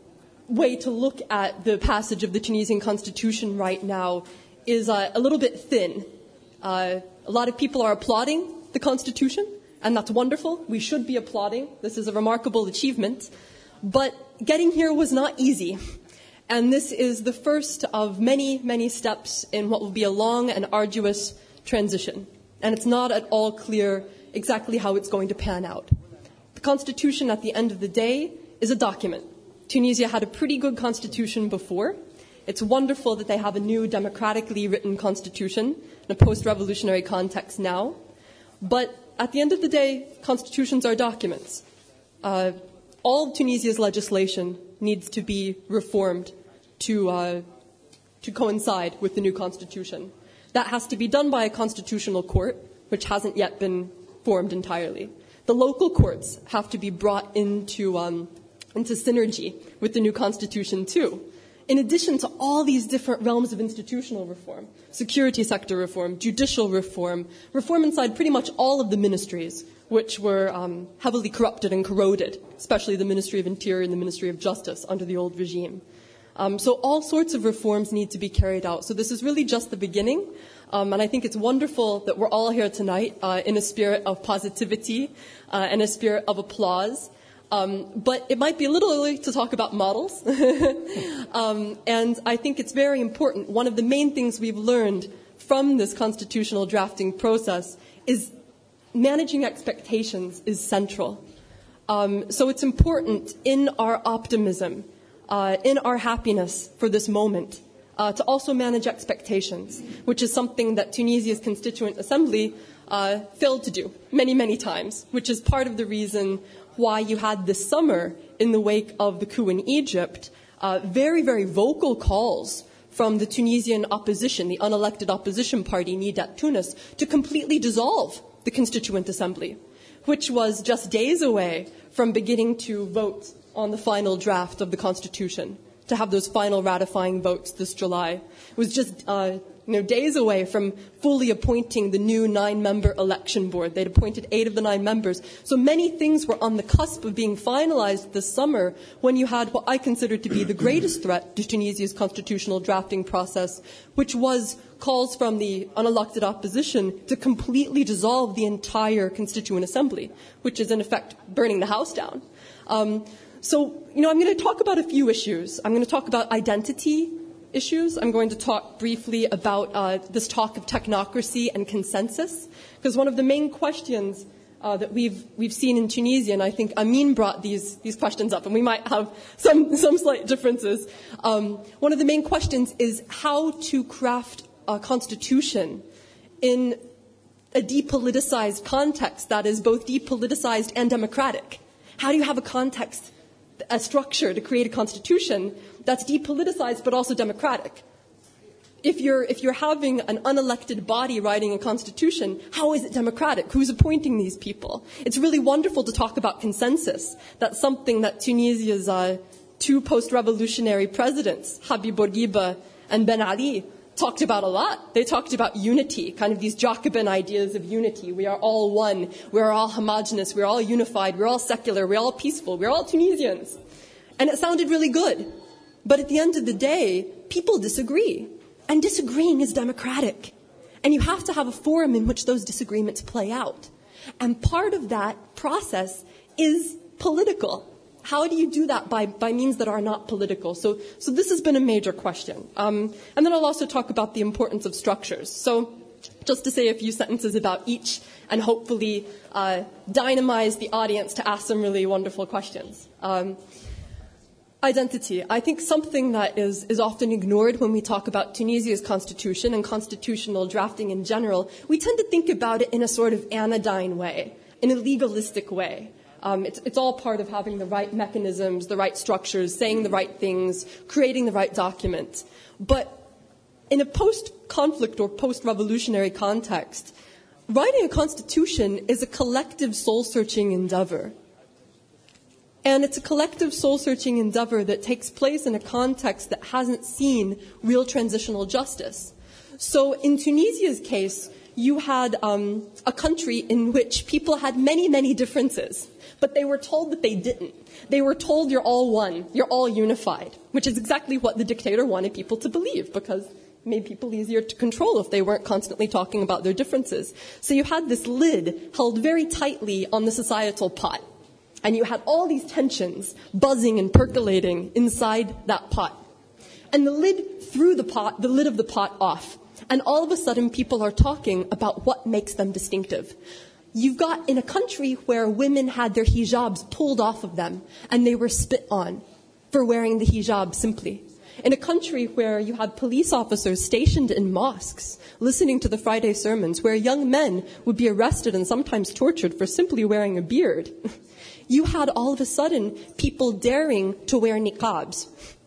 way to look at the passage of the Tunisian constitution right now is uh, a little bit thin. Uh, a lot of people are applauding the constitution, and that's wonderful. We should be applauding. This is a remarkable achievement. But getting here was not easy. And this is the first of many, many steps in what will be a long and arduous transition. And it's not at all clear exactly how it's going to pan out. The constitution, at the end of the day, is a document. Tunisia had a pretty good constitution before. It's wonderful that they have a new democratically written constitution in a post-revolutionary context now. But at the end of the day, constitutions are documents. Uh, all of Tunisia's legislation needs to be reformed to, uh, to coincide with the new constitution. That has to be done by a constitutional court, which hasn't yet been formed entirely. The local courts have to be brought into, um, into synergy with the new constitution too. In addition to all these different realms of institutional reform, security sector reform, judicial reform, reform inside pretty much all of the ministries, which were um, heavily corrupted and corroded, especially the Ministry of Interior and the Ministry of Justice under the old regime. Um, so all sorts of reforms need to be carried out. So this is really just the beginning. Um, and I think it's wonderful that we're all here tonight uh, in a spirit of positivity uh, and a spirit of applause. Um, but it might be a little early to talk about models. um, and I think it's very important. One of the main things we've learned from this constitutional drafting process is managing expectations is central. Um, so it's important in our optimism, uh, in our happiness for this moment, uh, to also manage expectations, which is something that Tunisia's Constituent Assembly uh, failed to do many, many times, which is part of the reason why you had this summer, in the wake of the coup in Egypt, uh, very, very vocal calls from the Tunisian opposition, the unelected opposition party, Nidat Tunis, to completely dissolve the Constituent Assembly, which was just days away from beginning to vote on the final draft of the Constitution, to have those final ratifying votes this July. It was just uh, you know, days away from fully appointing the new nine-member election board. They'd appointed eight of the nine members. So many things were on the cusp of being finalized this summer when you had what I consider to be the greatest threat to Tunisia's constitutional drafting process, which was calls from the unelected opposition to completely dissolve the entire Constituent Assembly, which is in effect burning the house down. Um, so, you know, I'm going to talk about a few issues. I'm going to talk about identity issues. I'm going to talk briefly about uh, this talk of technocracy and consensus, because one of the main questions uh, that we've we've seen in Tunisia, and I think Amin brought these these questions up, and we might have some some slight differences. Um, one of the main questions is how to craft a constitution in a depoliticized context that is both depoliticized and democratic? How do you have a context, a structure to create a constitution that's depoliticized but also democratic? If you're, if you're having an unelected body writing a constitution, how is it democratic? Who's appointing these people? It's really wonderful to talk about consensus. That's something that Tunisia's uh, two post-revolutionary presidents, Habib Bourguiba and Ben Ali, talked about a lot. They talked about unity, kind of these Jacobin ideas of unity. We are all one. We are all homogenous. We're all unified. We're all secular. We're all peaceful. We're all Tunisians. And it sounded really good. But at the end of the day, people disagree. And disagreeing is democratic. And you have to have a forum in which those disagreements play out. And part of that process is political. How do you do that by, by means that are not political? So, so this has been a major question. Um, and then I'll also talk about the importance of structures. So just to say a few sentences about each and hopefully uh, dynamize the audience to ask some really wonderful questions. Um, Identity. I think something that is, is often ignored when we talk about Tunisia's constitution and constitutional drafting in general, we tend to think about it in a sort of anodyne way, in a legalistic way. Um, it's, it's all part of having the right mechanisms, the right structures, saying the right things, creating the right document. But in a post-conflict or post-revolutionary context, writing a constitution is a collective soul-searching endeavor. And it's a collective soul-searching endeavor that takes place in a context that hasn't seen real transitional justice. So in Tunisia's case, you had um, a country in which people had many, many differences, but they were told that they didn't. They were told you're all one, you're all unified, which is exactly what the dictator wanted people to believe, because it made people easier to control if they weren't constantly talking about their differences. So you had this lid held very tightly on the societal pot. And you had all these tensions buzzing and percolating inside that pot. And the lid threw the pot, the lid of the pot off. And all of a sudden people are talking about what makes them distinctive. You've got in a country where women had their hijabs pulled off of them and they were spit on for wearing the hijab simply. In a country where you had police officers stationed in mosques listening to the Friday sermons, where young men would be arrested and sometimes tortured for simply wearing a beard. You had all of a sudden people daring to wear niqabs.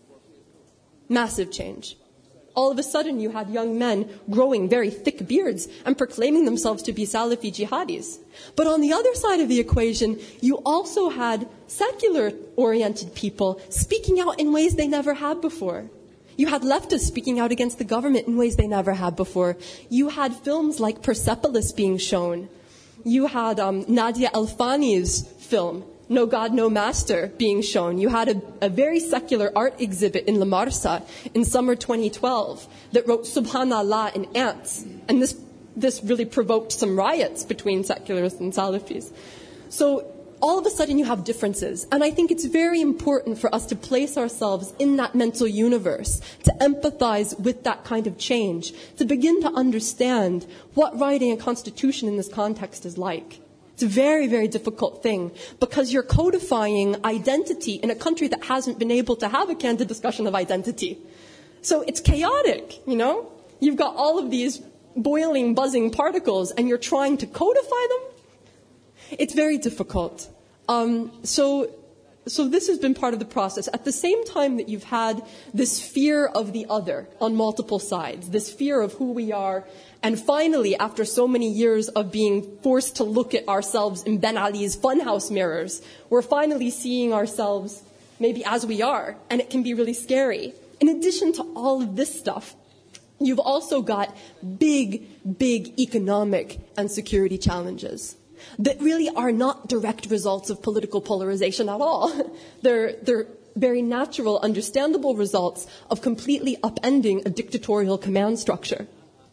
Massive change. All of a sudden you had young men growing very thick beards and proclaiming themselves to be Salafi jihadis. But on the other side of the equation, you also had secular-oriented people speaking out in ways they never had before. You had leftists speaking out against the government in ways they never had before. You had films like Persepolis being shown. You had um, Nadia El-Fani's film, No God, No Master, being shown. You had a, a very secular art exhibit in La Marsa in summer twenty twelve that wrote Subhanallah in ants. And this, this really provoked some riots between secularists and Salafis. So all of a sudden you have differences. And I think it's very important for us to place ourselves in that mental universe, to empathize with that kind of change, to begin to understand what writing a constitution in this context is like. It's a very, very difficult thing because you're codifying identity in a country that hasn't been able to have a candid discussion of identity. So it's chaotic, you know? You've got all of these boiling, buzzing particles and you're trying to codify them. It's very difficult. Um, so, so this has been part of the process. At the same time that you've had this fear of the other on multiple sides, this fear of who we are, and finally, after so many years of being forced to look at ourselves in Ben Ali's funhouse mirrors, we're finally seeing ourselves maybe as we are, and it can be really scary. In addition to all of this stuff, you've also got big, big economic and security challenges that really are not direct results of political polarization at all. They're, they're very natural, understandable results of completely upending a dictatorial command structure.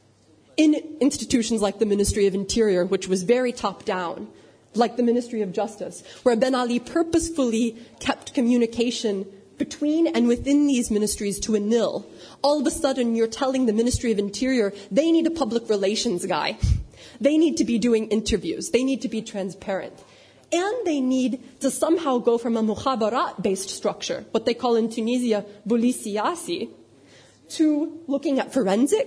In institutions like the Ministry of Interior, which was very top-down, like the Ministry of Justice, where Ben Ali purposefully kept communication between and within these ministries to a nil. All of a sudden, you're telling the Ministry of Interior they need a public relations guy. They need to be doing interviews. They need to be transparent. And they need to somehow go from a mukhabarat-based structure, what they call in Tunisia, police siyasi, to looking at forensics,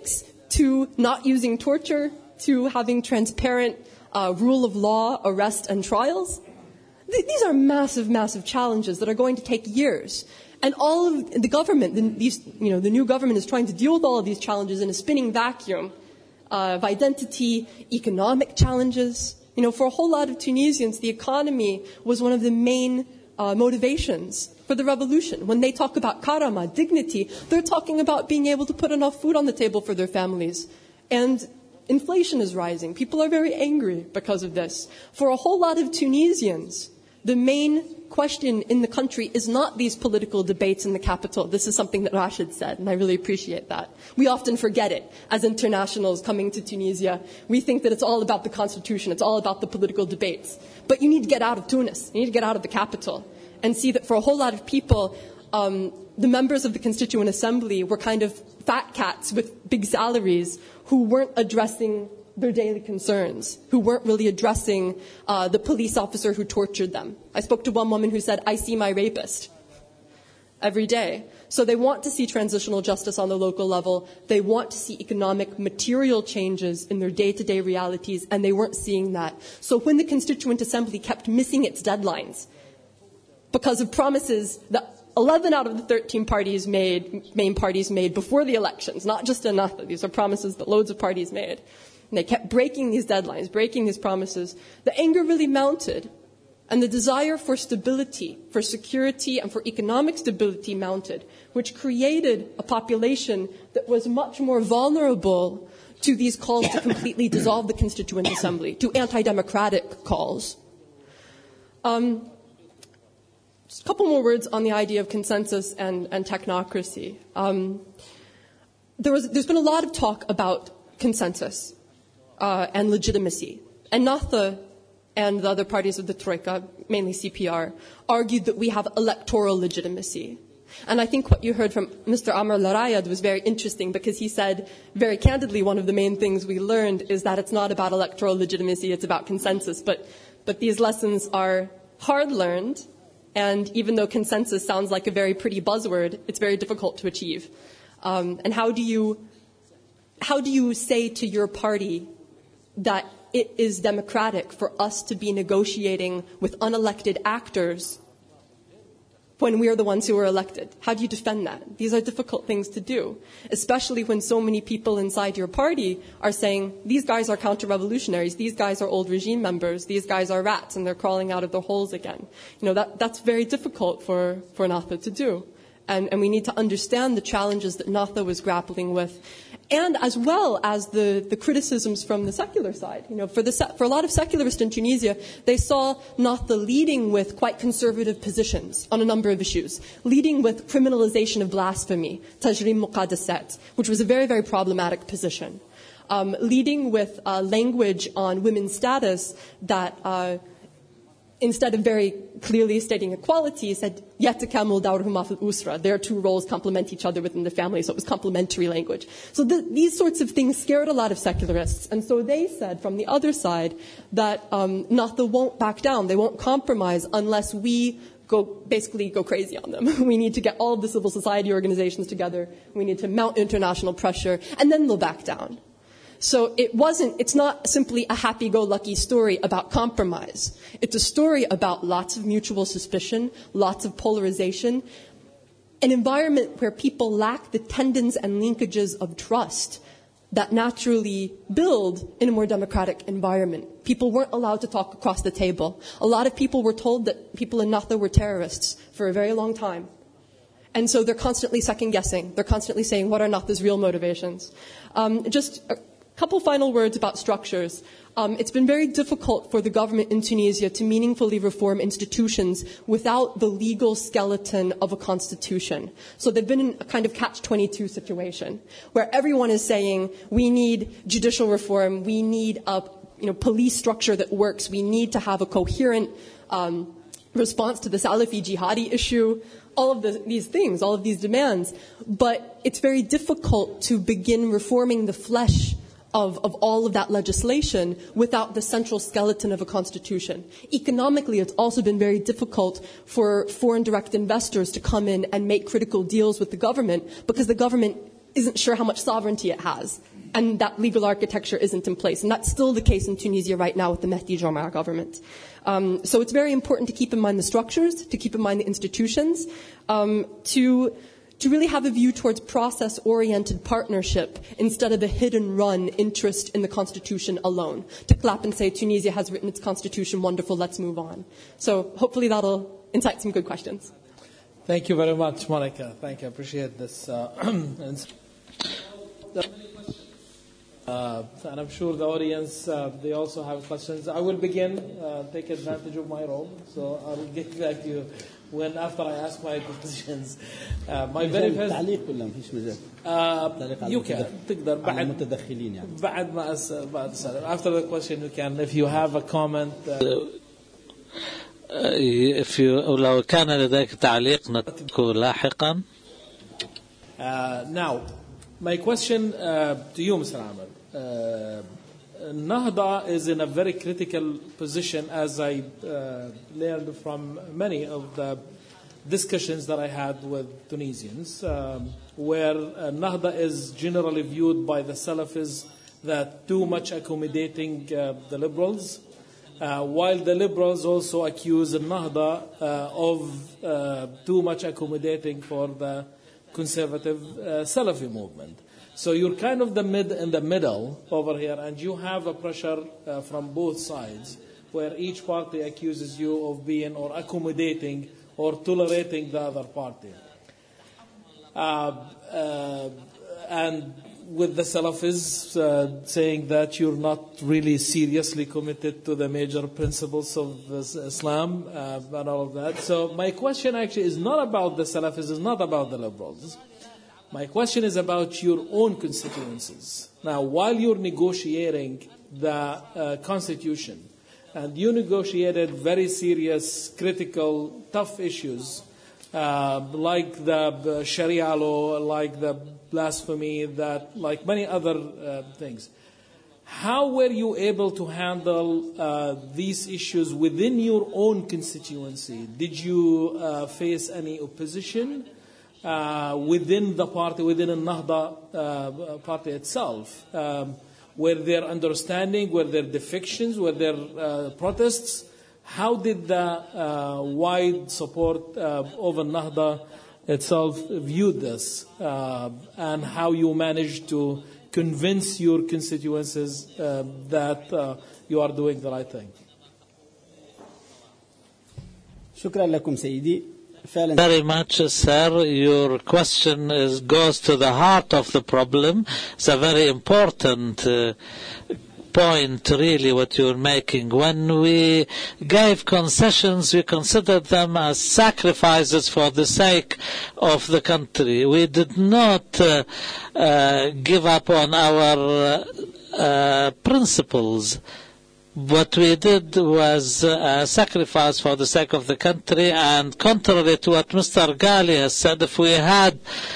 to not using torture, to having transparent uh, rule of law, arrest, and trials. Th- these are massive, massive challenges that are going to take years. And all of the government, the, these, you know, the new government is trying to deal with all of these challenges in a spinning vacuum uh, of identity, economic challenges. You know, for a whole lot of Tunisians, the economy was one of the main uh, motivations for the revolution. When they talk about karama, dignity, they're talking about being able to put enough food on the table for their families. And inflation is rising. People are very angry because of this. For a whole lot of Tunisians, the main question in the country is not these political debates in the capital. This is something that Rashid said, and I really appreciate that. We often forget it as internationals coming to Tunisia. We think that it's all about the constitution, it's all about the political debates. But you need to get out of Tunis, you need to get out of the capital, and see that for a whole lot of people, um, the members of the Constituent Assembly were kind of fat cats with big salaries who weren't addressing their daily concerns, who weren't really addressing uh, the police officer who tortured them. I spoke to one woman who said, I see my rapist every day. So they want to see transitional justice on the local level. They want to see economic, material changes in their day-to-day realities, and they weren't seeing that. So when the Constituent Assembly kept missing its deadlines because of promises that eleven out of the thirteen parties made, main parties made before the elections, not just Ennahda, these are promises that loads of parties made, and they kept breaking these deadlines, breaking these promises, the anger really mounted. And the desire for stability, for security, and for economic stability mounted, which created a population that was much more vulnerable to these calls to completely dissolve the Constituent Assembly, to anti-democratic calls. Um, just a couple more words on the idea of consensus and, and technocracy. Um, there was, there's been a lot of talk about consensus uh, and legitimacy. And Ennahda and the other parties of the Troika, mainly C P R, argued that we have electoral legitimacy. And I think what you heard from Mister Amr Larayad was very interesting, because he said very candidly one of the main things we learned is that it's not about electoral legitimacy, it's about consensus. But, but these lessons are hard learned, and even though consensus sounds like a very pretty buzzword, it's very difficult to achieve. Um, and how do you, how do you say to your party that it is democratic for us to be negotiating with unelected actors when we are the ones who are elected? How do you defend that? These are difficult things to do, especially when so many people inside your party are saying, these guys are counter-revolutionaries, these guys are old regime members, these guys are rats, and they're crawling out of their holes again. You know, that, that's very difficult for, for Ennahda to do. And, and we need to understand the challenges that Ennahda was grappling with, and as well as the, the criticisms from the secular side. You know, for, the, for a lot of secularists in Tunisia, they saw Ennahda leading with quite conservative positions on a number of issues, leading with criminalization of blasphemy, tajrim muqaddasat, which was a very, very problematic position, um, leading with uh, language on women's status that uh, instead of very clearly stating equality, said, يَتَكَامُلْ دَوْرُهُمَا فِي الْأُسْرَةِ. Their two roles complement each other within the family, so it was complementary language. So the, these sorts of things scared a lot of secularists, and so they said from the other side that um, Ennahda won't back down, they won't compromise unless we go basically go crazy on them. We need to get all of the civil society organizations together, we need to mount international pressure, and then they'll back down. So it wasn't, it's not simply a happy-go-lucky story about compromise. It's a story about lots of mutual suspicion, lots of polarization, an environment where people lack the tendons and linkages of trust that naturally build in a more democratic environment. People weren't allowed to talk across the table. A lot of people were told that people in Ennahda were terrorists for a very long time. And so they're constantly second-guessing. They're constantly saying, what are Ennahda's real motivations? Um, just a couple final words about structures. Um, it's been very difficult for the government in Tunisia to meaningfully reform institutions without the legal skeleton of a constitution. So they've been in a kind of catch twenty-two situation where everyone is saying we need judicial reform, we need a you know, police structure that works, we need to have a coherent um, response to the Salafi jihadi issue, all of the, these things, all of these demands. But it's very difficult to begin reforming the flesh Of, of all of that legislation without the central skeleton of a constitution. Economically, it's also been very difficult for foreign direct investors to come in and make critical deals with the government because the government isn't sure how much sovereignty it has. and that legal architecture isn't in place. And that's still the case in Tunisia right now with the Mehdi Jomar government. Um, so it's very important to keep in mind the structures, to keep in mind the institutions, um, to to really have a view towards process-oriented partnership instead of a hit-and-run interest in the constitution alone. To clap and say, Tunisia has written its constitution, wonderful, let's move on. So hopefully that'll incite some good questions. Thank you very much, Monica. Thank you. I appreciate this. Uh, uh, and I'm sure the audience, uh, they also have questions. I will begin, uh, take advantage of my role. So I will get back to you when after I ask my questions. Uh, my very first تعليق ولا مفيش مجال؟ uh, you can تقدر بعد المتدخلين يعني. بعد ما أسأل بعد أسأل. After the question you can, if you have a comment. Uh, if you لو كان لديك تعليق نتركه لاحقا. Uh, now, my question uh, to you, Mister Amr. Uh, Nahda is in a very critical position, as I uh, learned from many of the discussions that I had with Tunisians, um, where uh, Nahda is generally viewed by the Salafis that too much accommodating uh, the liberals, uh, while the liberals also accuse Nahda uh, of uh, too much accommodating for the conservative uh, Salafi movement. So you're kind of the mid in the middle over here, and you have a pressure uh, from both sides, where each party accuses you of being or accommodating or tolerating the other party. Uh, uh, and with the Salafis uh, saying that you're not really seriously committed to the major principles of Islam uh, and all of that. So my question actually is not about the Salafis, it's not about the liberals. My question is about your own constituencies. Now, while you're negotiating the uh, constitution, and you negotiated very serious, critical, tough issues, uh, like the Sharia law, like the blasphemy, that, like many other uh, things. How were you able to handle uh, these issues within your own constituency? Did you uh, face any opposition Uh, within the party, within the Nahda uh, party itself? Um, were there understanding? Were there defections? Were there uh, protests? How did the uh, wide support uh, of Nahda itself view this? Uh, and how you managed to convince your constituencies uh, that uh, you are doing the right thing? شكرا لكم سيدي. Very much, sir. Your question is, goes to the heart of the problem. It's a very important uh, point, really, what you're making. When we gave concessions, we considered them as sacrifices for the sake of the country. We did not uh, uh, give up on our uh, uh, principles. What we did was a sacrifice for the sake of the country, and contrary to what Mister Ghali has said, if we had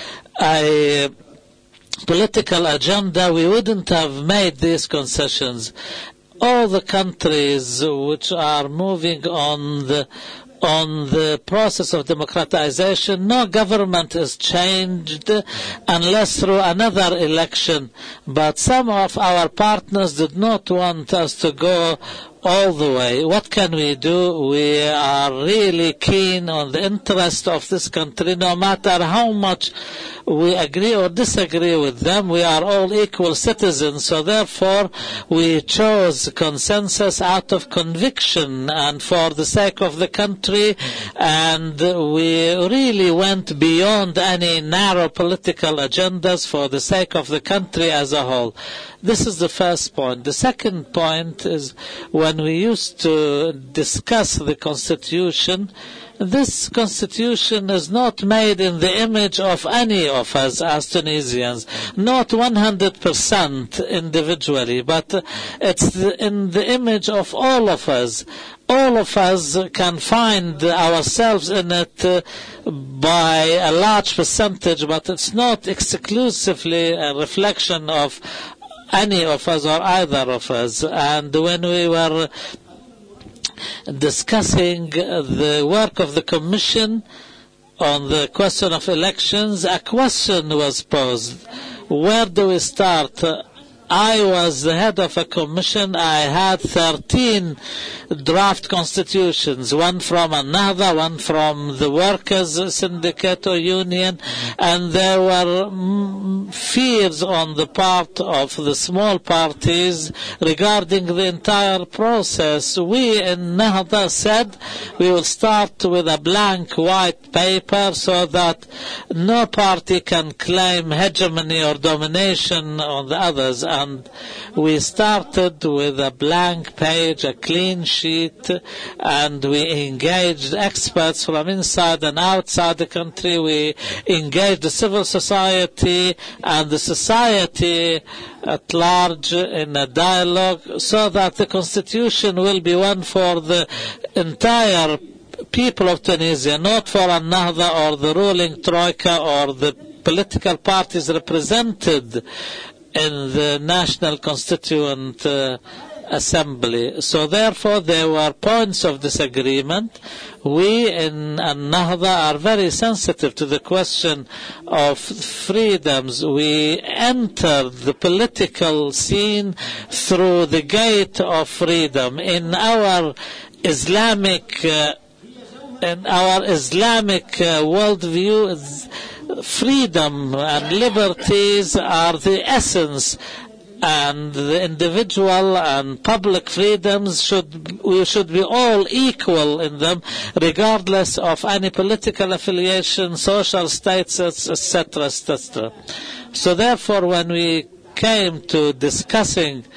a political agenda, we wouldn't have made these concessions. All the countries which are moving on the on the process of democratization, no government is changed unless through another election. But some of our partners did not want us to go all the way. What can we do? We are really keen on the interest of this country, no matter how much we agree or disagree with them. We are all equal citizens, so therefore we chose consensus out of conviction and for the sake of the country, and we really went beyond any narrow political agendas for the sake of the country as a whole. This is the first point. The second point is, when we used to discuss the constitution, this constitution is not made in the image of any of us as Tunisians, not one hundred percent individually, but it's in the image of all of us. All of us can find ourselves in it uh, by a large percentage, but it's not exclusively a reflection of any of us or either of us. And when we were discussing the work of the Commission on the question of elections, a question was posed. Where do we start I was the head of a commission. I had thirteen draft constitutions, one from another, one from the workers' syndicate or union, and there were mm, fears on the part of the small parties regarding the entire process. We in Nahda said we will start with a blank white paper so that no party can claim hegemony or domination on the others. And we started with a blank page, a clean sheet, and we engaged experts from inside and outside the country. We engaged the civil society and the society at large in a dialogue so that the constitution will be one for the entire people of Tunisia, not for Ennahda or the ruling troika or the political parties represented in the National Constituent uh, Assembly. So therefore there were points of disagreement. We in Ennahda are very sensitive to the question of freedoms. We entered the political scene through the gate of freedom. In our Islamic uh, in our Islamic uh, worldview, freedom and liberties are the essence, and the individual and public freedoms should we should be all equal in them, regardless of any political affiliation, social status, et cetera, et cetera. So therefore, when we came to discussing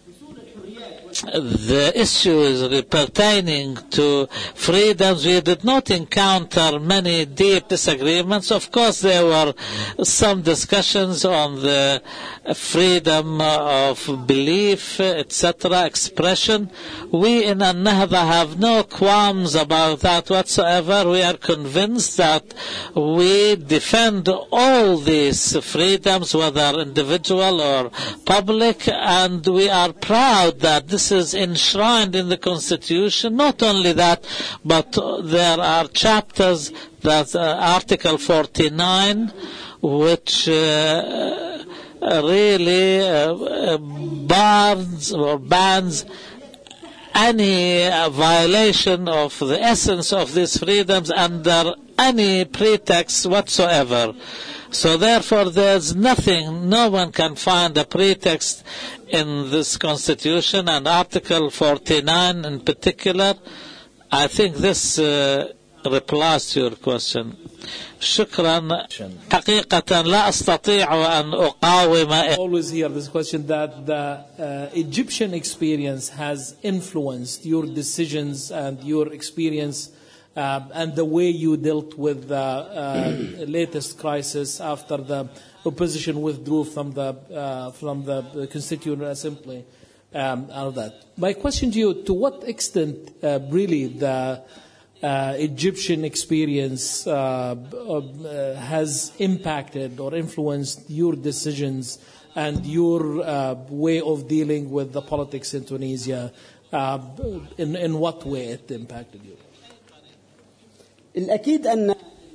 the issues pertaining to freedoms, we did not encounter many deep disagreements. Of course, there were some discussions on the freedom of belief, et cetera, expression. We in Ennahda have no qualms about that whatsoever. We are convinced that we defend all these freedoms, whether individual or public, and we are proud that this is enshrined in the Constitution. Not only that, but there are chapters, that uh, Article forty-nine, which uh, really uh, bans or bans any uh, violation of the essence of these freedoms under any pretext whatsoever. So therefore there's nothing, no one can find a pretext in this constitution, and Article forty-nine in particular. I think this uh, replies to your question. شكرا. حقيقة لا أستطيع أن أقاوم. Always hear this question that the uh, Egyptian experience has influenced your decisions and your experience uh, and the way you dealt with the uh, latest crisis after the opposition withdrew from the uh, from the Constituent Assembly. Um, out of that, my question to you: to what extent uh, really the uh, Egyptian experience uh, uh, has impacted or influenced your decisions and your uh, way of dealing with the politics in Tunisia? Uh, in in what way it impacted you? الأكيد أن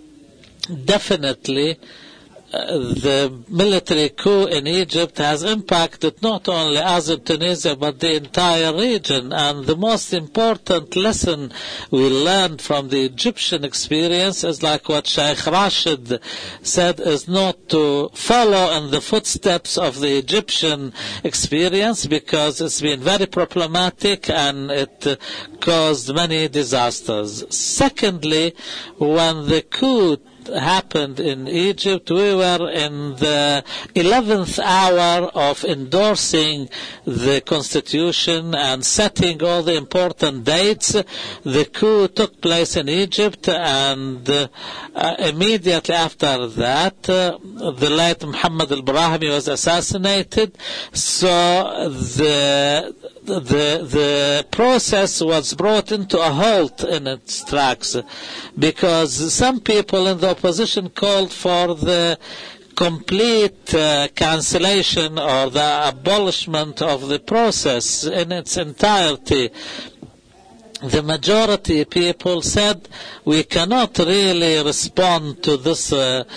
Definitely. Uh, the military coup in Egypt has impacted not only us in Tunisia but the entire region, and the most important lesson we learned from the Egyptian experience is like what Sheikh Rashid said, is not to follow in the footsteps of the Egyptian experience, because it's been very problematic and it uh, caused many disasters. Secondly, when the coup happened in Egypt, we were in the eleventh hour of endorsing the constitution and setting all the important dates. The coup took place in Egypt, and uh, uh, immediately after that, uh, the late Muhammad al-Brahimi was assassinated. So the The, the process was brought into a halt in its tracks, because some people in the opposition called for the complete uh, cancellation or the abolishment of the process in its entirety. The majority people said we cannot really respond to this uh,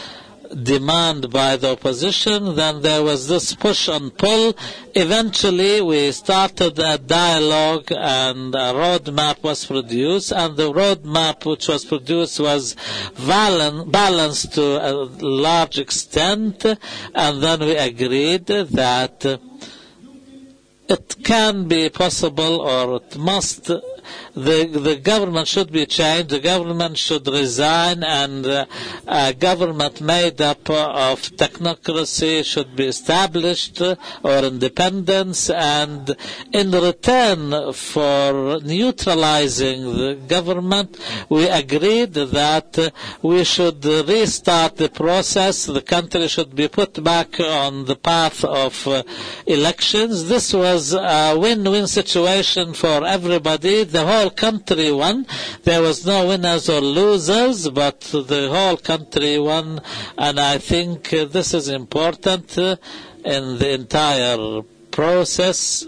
demand by the opposition. Then there was this push and pull. Eventually, we started a dialogue and a roadmap was produced, and the roadmap which was produced was balanced to a large extent, and then we agreed that it can be possible, or it must, the, the government should be changed, the government should resign, and uh, a government made up of technocracy should be established, or independence, and in return for neutralizing the government, we agreed that we should restart the process, the country should be put back on the path of uh, elections. This was a win-win situation for everybody. The whole country won. There was no winners or losers, but the whole country won, and I think uh, this is important uh, in the entire process.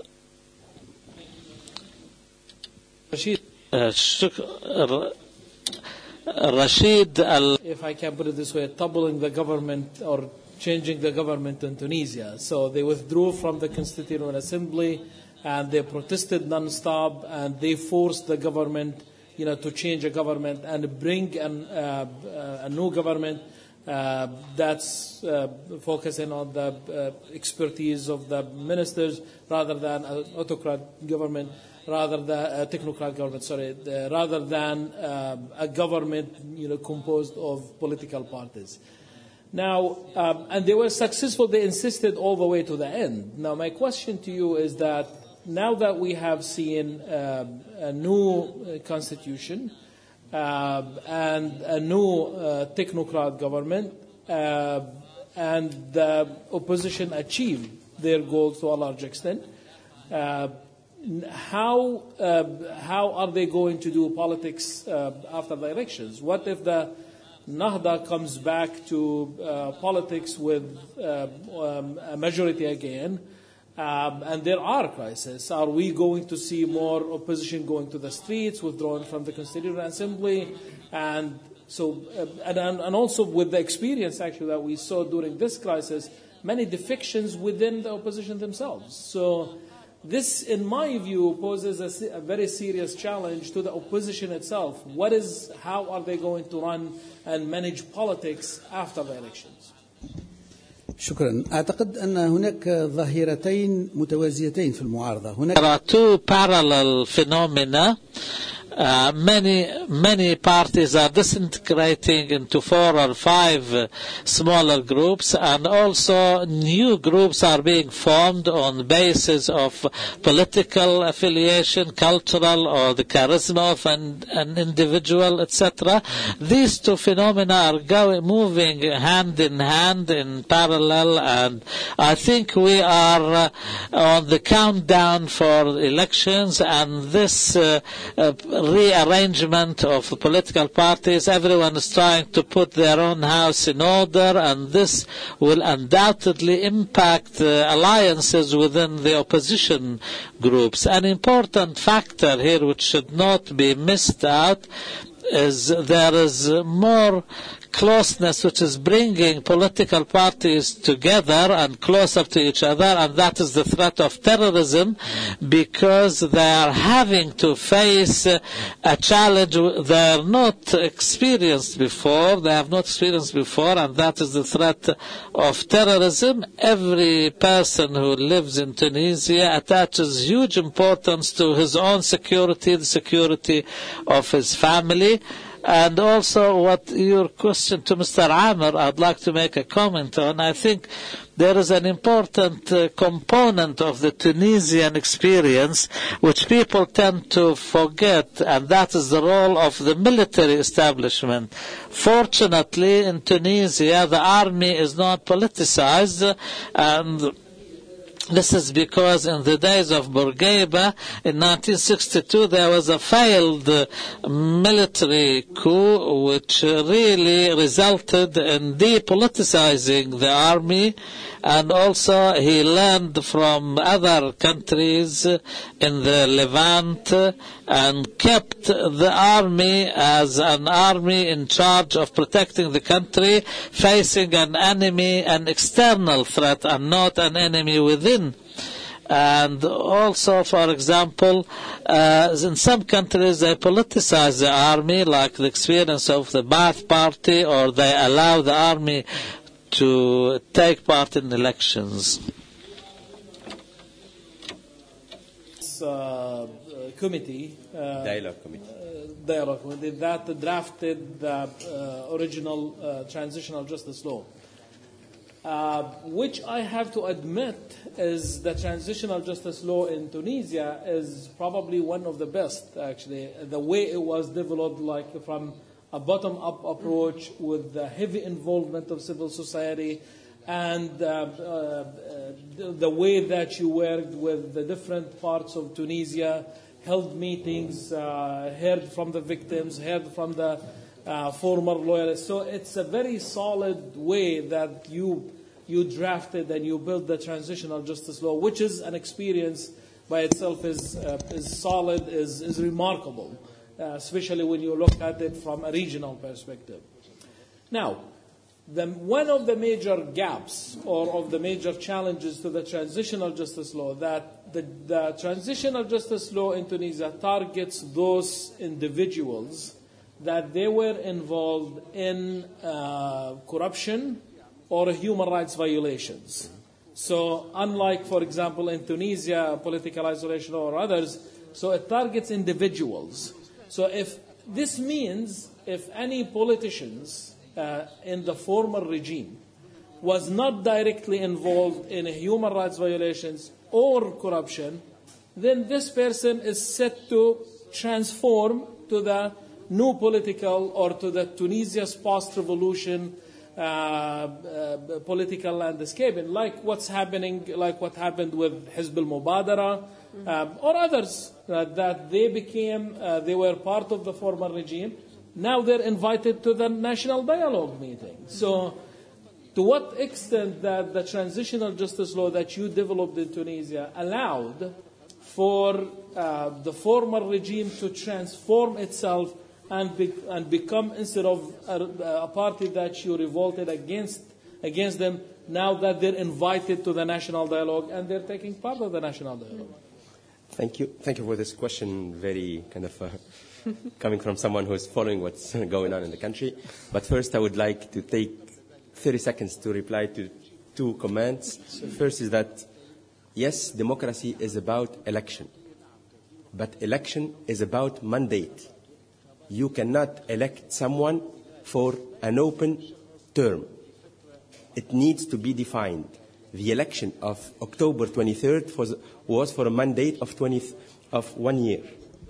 Rashid, uh, Rashid Al. If I can put it this way, toppling the government or changing the government in Tunisia. So they withdrew from the Constituent Assembly, and they protested non-stop, and they forced the government, you know, to change a government and bring an, uh, a new government uh, that's uh, focusing on the uh, expertise of the ministers rather than an autocrat government, rather than a technocrat government, sorry, uh, rather than uh, a government, you know, composed of political parties. Now, um, and they were successful. They insisted all the way to the end. Now, my question to you is that now that we have seen uh, a new constitution uh, and a new uh, technocrat government, uh, and the opposition achieved their goals to a large extent, uh, how uh, how are they going to do politics uh, after the elections? What if the Nahda comes back to uh, politics with uh, um, a majority again, um, and there are crises? Are we going to see more opposition going to the streets, withdrawing from the Constituent Assembly? And so, uh, and, and also with the experience actually that we saw during this crisis, many defections within the opposition themselves. So this, in my view, poses a, a very serious challenge to the opposition itself. What is, how are they going to run and manage politics after the elections? شكرا. أعتقد أن هناك ظاهرتين متوازيتين في المعارضة. هناك There are two parallel phenomena. Uh, many many parties are disintegrating into four or five uh, smaller groups, and also new groups are being formed on the basis of political affiliation, cultural, or the charisma of an, an individual, et cetera. These two phenomena are going, moving hand in hand in parallel, and I think we are uh, on the countdown for elections, and this uh, uh, rearrangement of political parties, everyone is trying to put their own house in order, and this will undoubtedly impact uh, alliances within the opposition groups. An important factor here which should not be missed out is there is more closeness which is bringing political parties together and closer to each other, and that is the threat of terrorism, because they are having to face a challenge they are not experienced before, they have not experienced before, and that is the threat of terrorism. Every person who lives in Tunisia attaches huge importance to his own security, the security of his family. And also what your question to Mister Amr, I'd like to make a comment on. I think there is an important uh, component of the Tunisian experience which people tend to forget, and that is the role of the military establishment. Fortunately, in Tunisia, the army is not politicized, and This is because in the days of Bourguiba in nineteen sixty-two there was a failed uh, military coup which uh, really resulted in depoliticizing the army, and also he learned from other countries uh, in the Levant uh, and kept the army as an army in charge of protecting the country, facing an enemy, an external threat, and not an enemy within. And also, for example, uh, in some countries they politicize the army, like the experience of the Ba'ath Party, or they allow the army to take part in elections. This, uh, committee, uh, Dialogue committee. uh, dialogue committee that drafted the uh, original uh, transitional justice law. Uh, which I have to admit is the transitional justice law in Tunisia is probably one of the best, actually. The way it was developed, like from a bottom-up approach with the heavy involvement of civil society, and uh, uh, the, the way that you worked with the different parts of Tunisia, held meetings, uh, heard from the victims, heard from the Uh, former loyalists. So it's a very solid way that you you drafted and you built the transitional justice law, which is an experience by itself is uh, is solid, is is remarkable, uh, especially when you look at it from a regional perspective. Now, the, one of the major gaps or of the major challenges to the transitional justice law, that the, the transitional justice law in Tunisia targets those individuals that they were involved in uh, corruption or human rights violations. So unlike, for example, in Tunisia, political isolation or others, so it targets individuals. So if this means if any politicians uh, in the former regime was not directly involved in human rights violations or corruption, then this person is set to transform to the new political or to the Tunisia's post-revolution uh, uh, political landscape, and like what's happening, like what happened with Hizb al-Mubadara um, or others, uh, that they became, uh, they were part of the former regime. Now they're invited to the national dialogue meeting. So, to what extent that the transitional justice law that you developed in Tunisia allowed for uh, the former regime to transform itself and, be, and become, instead of a, a party that you revolted against against them, now that they're invited to the national dialogue and they're taking part of the national dialogue? Thank you. Thank you for this question, very kind of uh, coming from someone who's following what's going on in the country. But first I would like to take thirty seconds to reply to two comments. First is that, yes, democracy is about election, but election is about mandate. You cannot elect someone for an open term. It needs to be defined. The election of October twenty-third was, was for a mandate of, twenty, of one year.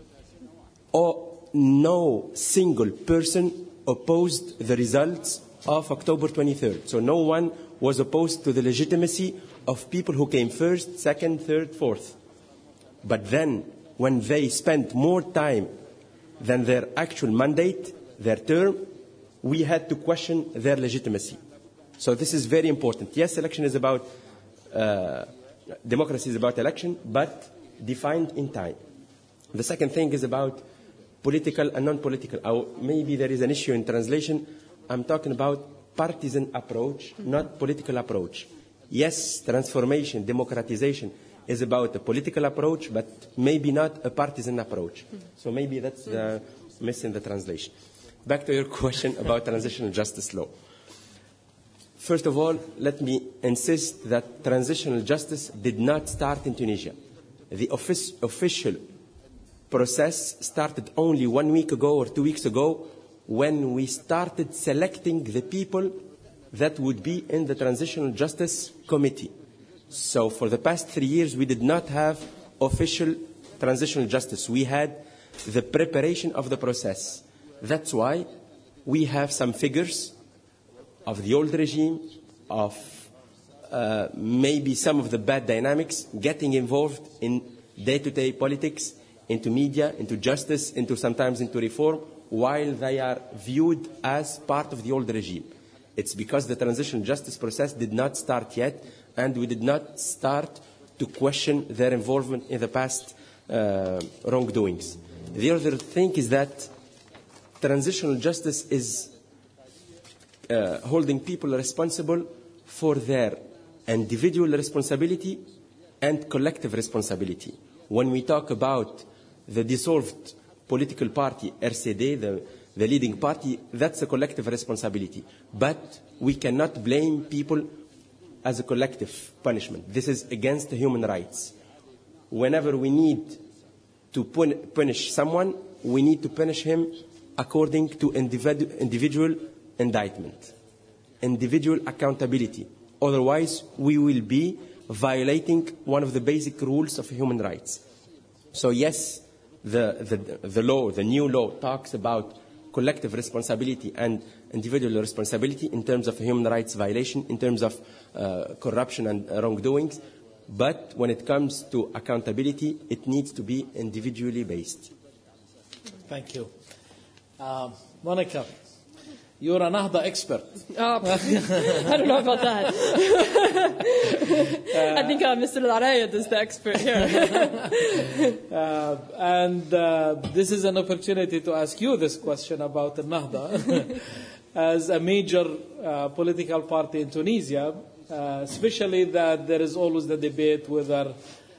Or no single person opposed the results of October twenty-third. So no one was opposed to the legitimacy of people who came first, second, third, fourth. But then, when they spent more time than their actual mandate, their term, we had to question their legitimacy. So this is very important. Yes, election is about, uh, democracy is about election, but defined in time. The second thing is about political and non-political. Or maybe there is an issue in translation. I'm talking about partisan approach, not political approach. Yes, transformation, democratization is about a political approach, but maybe not a partisan approach. So maybe that's the miss in the translation. Back to your question about transitional justice law. First of all, let me insist that transitional justice did not start in Tunisia. The office, official process started only one week ago or two weeks ago when we started selecting the people that would be in the Transitional Justice Committee. So for the past three years, we did not have official transitional justice. We had the preparation of the process. That's why we have some figures of the old regime, of uh, maybe some of the bad dynamics, getting involved in day-to-day politics, into media, into justice, into sometimes into reform, while they are viewed as part of the old regime. It's because the transitional justice process did not start yet, and we did not start to question their involvement in the past uh, wrongdoings. The other thing is that transitional justice is uh, holding people responsible for their individual responsibility and collective responsibility. When we talk about the dissolved political party, R C D, the, the leading party, that's a collective responsibility. But we cannot blame people as a collective punishment. This is against the human rights. Whenever we need to pun- punish someone, we need to punish him according to individu- individual indictment, individual accountability. Otherwise, we will be violating one of the basic rules of human rights. So yes, the, the, the law, the new law, talks about collective responsibility and individual responsibility in terms of human rights violation, in terms of uh, corruption and wrongdoings. But when it comes to accountability, it needs to be individually based. Thank you. Uh, Monica, you're a Nahda expert. Oh, I don't know about that. I think uh, Mister Al-Arayed is the expert here. uh, and uh, this is an opportunity to ask you this question about the Nahda. As a major uh, political party in Tunisia, uh, especially that there is always the debate whether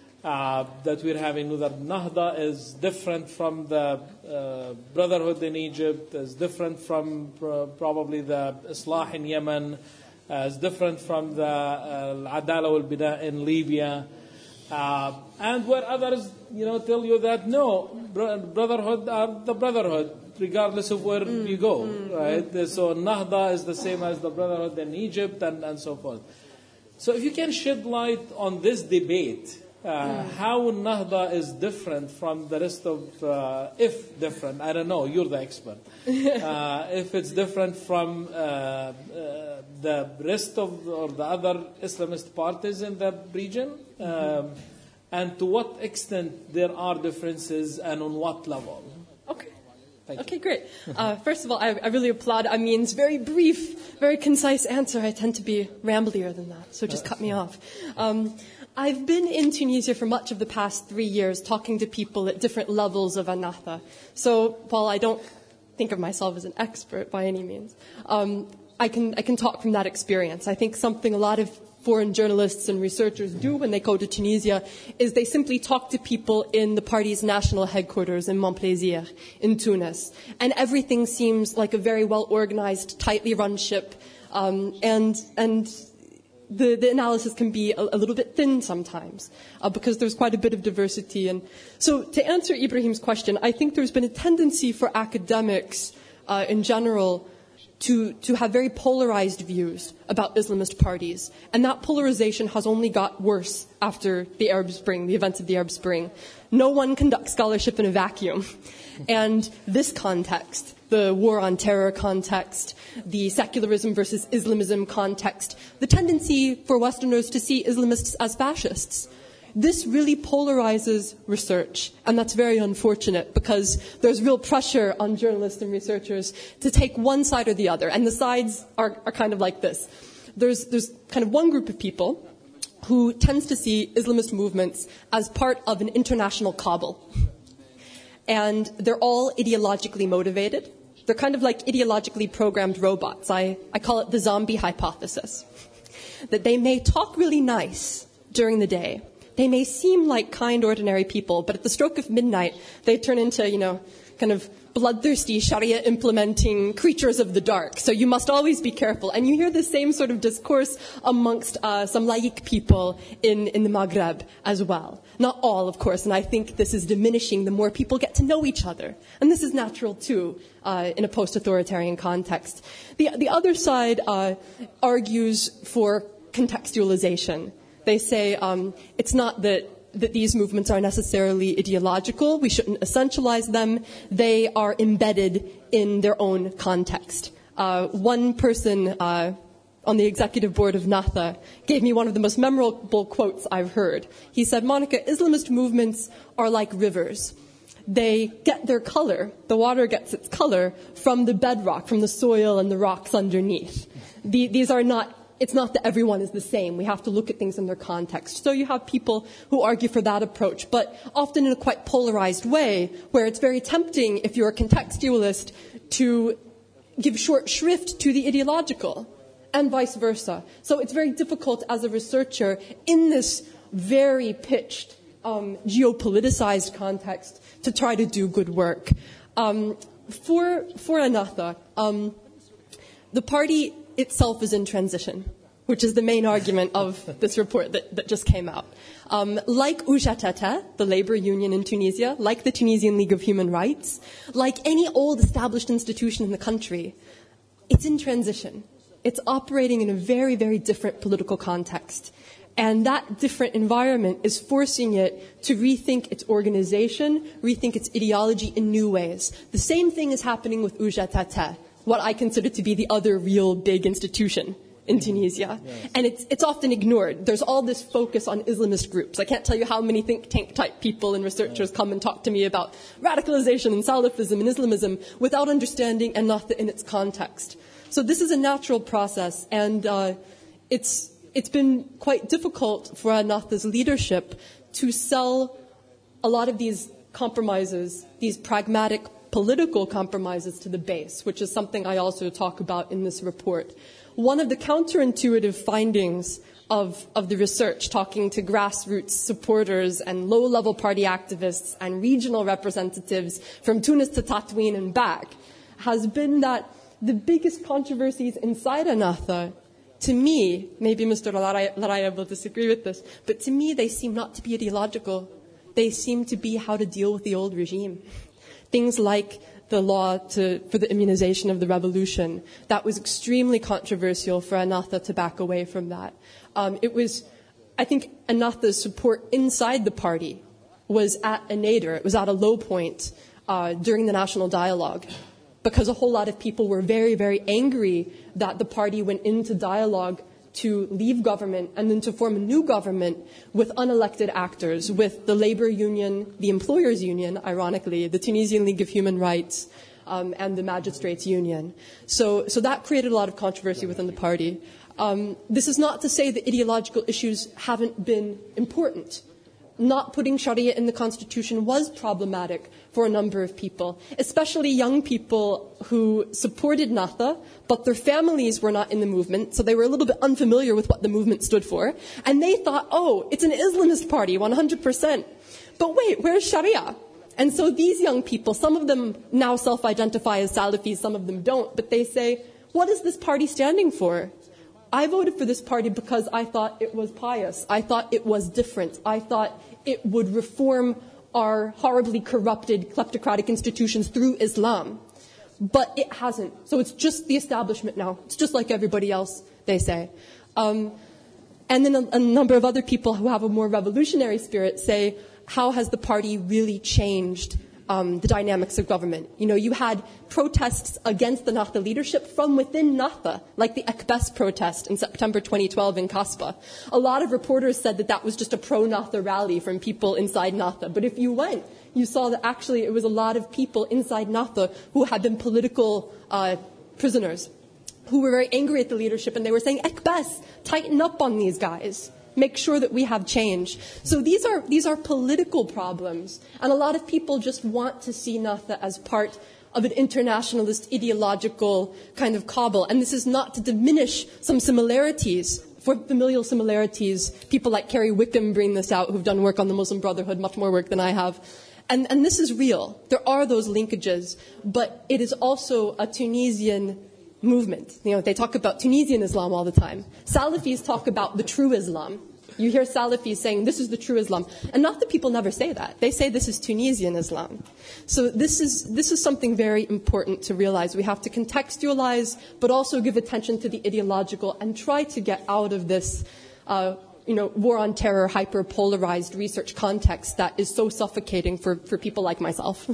uh, that we're having whether Nahda is different from the uh, Brotherhood in Egypt, is different from pr- probably the Islah in Yemen, uh, is different from the uh, Al-Adala wal-Bina in Libya, uh, and where others, you know, tell you that no, bro- Brotherhood are the Brotherhood, regardless of where mm, you go, mm, right? Mm. So Nahda is the same as the Brotherhood in Egypt, and, and so forth. So if you can shed light on this debate, uh, mm. how Nahda is different from the rest of, uh, if different, I don't know, you're the expert, uh, if it's different from uh, uh, the rest of, or the other Islamist parties in the region, um, mm-hmm. and to what extent there are differences and on what level. Okay. Okay, great. Uh, first of all, I, I really applaud Amin's very brief, very concise answer. I tend to be ramblier than that, so just cut me off. Um, I've been in Tunisia for much of the past three years talking to people at different levels of Nahda. So while I don't think of myself as an expert by any means, um, I can I can talk from that experience. I think something a lot of foreign journalists and researchers do when they go to Tunisia is they simply talk to people in the party's national headquarters in Montplaisir, in Tunis. And everything seems like a very well-organized, tightly run ship. Um, and and the, the analysis can be a, a little bit thin sometimes uh, because there's quite a bit of diversity. And so to answer Ibrahim's question, I think there's been a tendency for academics uh, in general To, to have very polarized views about Islamist parties. And that polarization has only got worse after the Arab Spring, the events of the Arab Spring. No one conducts scholarship in a vacuum. And this context, the war on terror context, the secularism versus Islamism context, the tendency for Westerners to see Islamists as fascists, this really polarizes research, and that's very unfortunate because there's real pressure on journalists and researchers to take one side or the other, and the sides are, are kind of like this. There's, there's kind of one group of people who tends to see Islamist movements as part of an international cabal, and they're all ideologically motivated. They're kind of like ideologically programmed robots. I, I call it the zombie hypothesis, that they may talk really nice during the day. They may seem like kind, ordinary people, but at the stroke of midnight, they turn into, you know, kind of bloodthirsty, Sharia-implementing creatures of the dark. So you must always be careful. And you hear the same sort of discourse amongst uh, some laïc people in, in the Maghreb as well. Not all, of course, and I think this is diminishing the more people get to know each other. And this is natural, too, uh, in a post-authoritarian context. The, the other side uh, argues for contextualization. They say um, it's not that, that these movements are necessarily ideological. We shouldn't essentialize them. They are embedded in their own context. Uh, one person uh, on the executive board of Nahdha, gave me one of the most memorable quotes I've heard. He said, Monica, Islamist movements are like rivers. They get their color, the water gets its color from the bedrock, from the soil and the rocks underneath. The, these are not, it's not that everyone is the same. We have to look at things in their context. So you have people who argue for that approach, but often in a quite polarized way, where it's very tempting, if you're a contextualist, to give short shrift to the ideological, and vice versa. So it's very difficult as a researcher in this very pitched, um, geopoliticized context to try to do good work. Um, for for Nahdha, um, the party itself is in transition, which is the main argument of this report that, that just came out. Um, like U J T T, the labor union in Tunisia, like the Tunisian League of Human Rights, like any old established institution in the country, it's in transition. It's operating in a very, very different political context. And that different environment is forcing it to rethink its organization, rethink its ideology in new ways. The same thing is happening with U J T T, what I consider to be the other real big institution in Tunisia. Yes. And it's, it's often ignored. There's all this focus on Islamist groups. I can't tell you how many think tank type people and researchers come and talk to me about radicalization and Salafism and Islamism without understanding Nahdha in its context. So this is a natural process, and uh, it's it's been quite difficult for Nahdha's leadership to sell a lot of these compromises, these pragmatic political compromises to the base, which is something I also talk about in this report. One of the counterintuitive findings of, of the research, talking to grassroots supporters and low-level party activists and regional representatives from Tunis to Tatooine and back, has been that the biggest controversies inside Nahdha, to me, maybe Mister Laraya will disagree with this, but to me they seem not to be ideological. They seem to be how to deal with the old regime. Things like the law to, for the immunization of the revolution. That was extremely controversial for Nahdha to back away from that. Um, it was, I think, Nahdha's support inside the party was at a nadir. It was at a low point uh, during the national dialogue, because a whole lot of people were very, very angry that the party went into dialogue to leave government and then to form a new government with unelected actors, with the labor union, the employers union, ironically, the Tunisian League of Human Rights, um, and the magistrates union. So, so that created a lot of controversy within the party. Um, this is not to say that ideological issues haven't been important. Not putting Sharia in the constitution was problematic for a number of people, especially young people who supported Nahdha, but their families were not in the movement, so they were a little bit unfamiliar with what the movement stood for, and they thought, oh, it's an Islamist party, one hundred percent. But wait, where's Sharia? And so these young people, some of them now self-identify as Salafis, some of them don't, but they say, what is this party standing for? I voted for this party because I thought it was pious. I thought it was different. I thought it would reform our horribly corrupted kleptocratic institutions through Islam. But it hasn't. So it's just the establishment now. It's just like everybody else, they say. Um, and then a, a number of other people who have a more revolutionary spirit say, how has the party really changed Um, the dynamics of government? You know, you had protests against the Nahdha leadership from within Nahdha, like the Ekbes protest in September twenty twelve in Kasbah. A lot of reporters said that that was just a pro-Nahdha rally from people inside Nahdha. But if you went, you saw that actually it was a lot of people inside Nahdha who had been political uh, prisoners, who were very angry at the leadership, and they were saying, Ekbes, tighten up on these guys. Make sure that we have change. So these are these are political problems, and a lot of people just want to see Nahdha as part of an internationalist ideological kind of cabal. And this is not to diminish some similarities, for familial similarities. People like Kerry Wickham bring this out, who've done work on the Muslim Brotherhood, much more work than I have. And, and this is real. There are those linkages, but it is also a Tunisian movement. You know, they talk about Tunisian Islam all the time. Salafis talk about the true Islam. You hear Salafis saying, this is the true Islam. And not that people never say that. They say this is Tunisian Islam. So this is, this is something very important to realize. We have to contextualize, but also give attention to the ideological and try to get out of this, uh, you know, war on terror, hyper-polarized research context that is so suffocating for, for people like myself.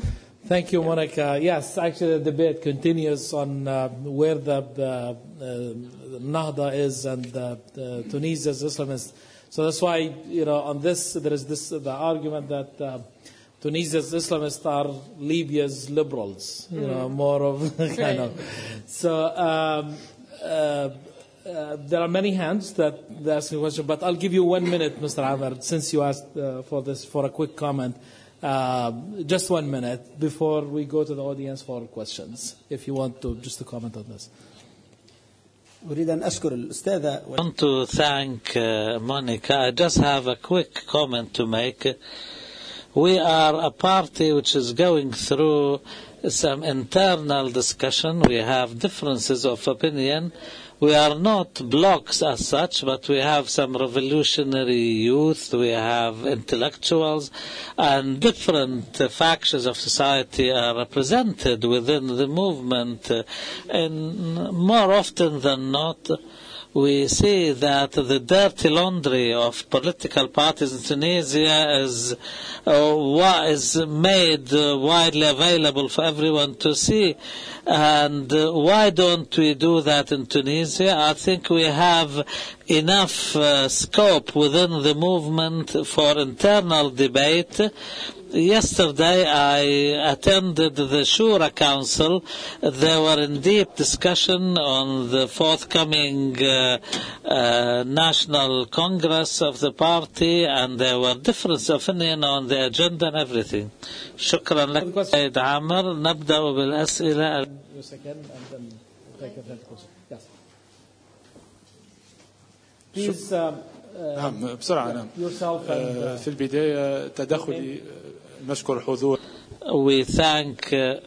Thank you, Monica. Yes, actually, the debate continues on uh, where the uh, uh, Nahda is and uh, uh, Tunisia's Islamists. So that's why, you know, on this there is this the argument that uh, Tunisia's Islamists are Libya's liberals. You know, more of kind of. So um, uh, uh, there are many hands that they ask a question, but I'll give you one minute, Mister Amr, since you asked uh, for this for a quick comment. Uh, just one minute before we go to the audience for questions, if you want to just to comment on this. أريد أن أشكر الأستاذة. I want to thank uh, Monica. I just have a quick comment to make. We are a party which is going through some internal discussion. We have differences of opinion. We are not blocks as such, but we have some revolutionary youth, we have intellectuals, and different uh, factions of society are represented within the movement. And more often than not, we see that the dirty laundry of political parties in Tunisia is, uh, is made uh, widely available for everyone to see. And uh, why don't we do that in Tunisia? I think we have enough uh, scope within the movement for internal debate. Yesterday I attended the Shura Council. They were in deep discussion on the forthcoming uh, uh, National Congress of the party, and there were different opinions on the agenda and everything. شكرا لك سيد عامر. نبدأ بالأسئلة. Please, um, نعم بسرعة نعم في البداية تدخلي نشكر حضور. We thank uh,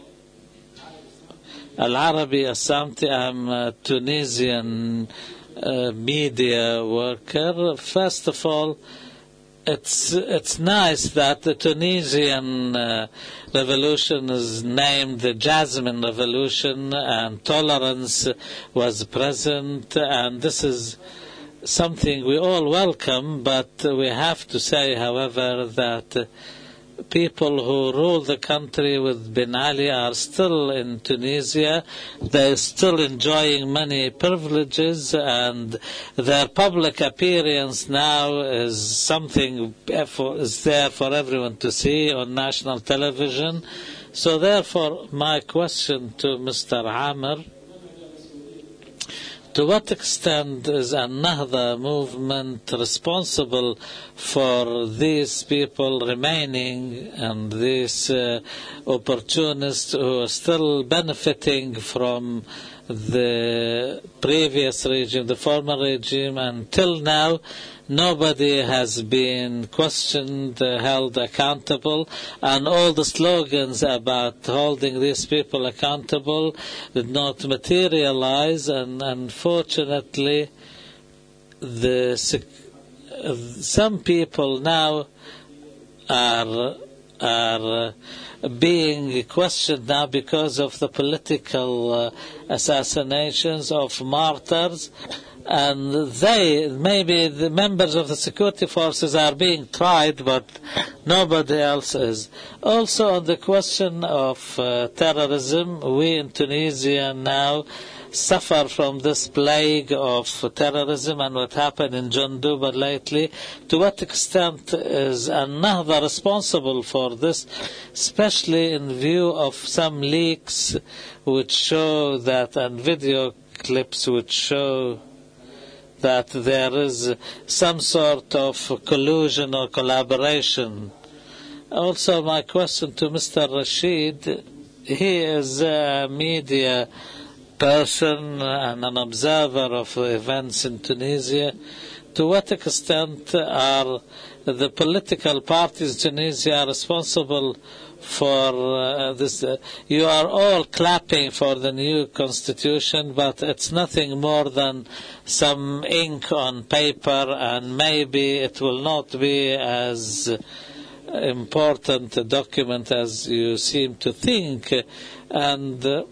Al-Arabi Assamti. I'm a Tunisian uh, media worker. First of all, it's it's nice that the Tunisian uh, revolution is named the Jasmine Revolution, and tolerance was present, and this is something we all welcome, but we have to say, however, that people who rule the country with Ben Ali are still in Tunisia. They're still enjoying many privileges, and their public appearance now is something is there for everyone to see on national television. So therefore, my question to Mister Amr: to what extent is a Nahda movement responsible for these people remaining and these uh, opportunists who are still benefiting from the previous regime, the former regime? Until now, nobody has been questioned, uh, held accountable, and all the slogans about holding these people accountable did not materialize, and unfortunately the, some people now are, are being questioned now because of the political uh, assassinations of martyrs. And they, maybe the members of the security forces are being tried, but nobody else is. Also on the question of uh, terrorism, we in Tunisia now suffer from this plague of terrorism and what happened in Janduba lately. To what extent is Nahda responsible for this, especially in view of some leaks which show that, and video clips which show that there is some sort of collusion or collaboration? Also, my question to Mister Rashid: he is a media person and an observer of events in Tunisia. To what extent are the political parties in Tunisia responsible for uh, this? Uh, you are all clapping for the new constitution, but it's nothing more than some ink on paper, and maybe it will not be as important a document as you seem to think. And uh,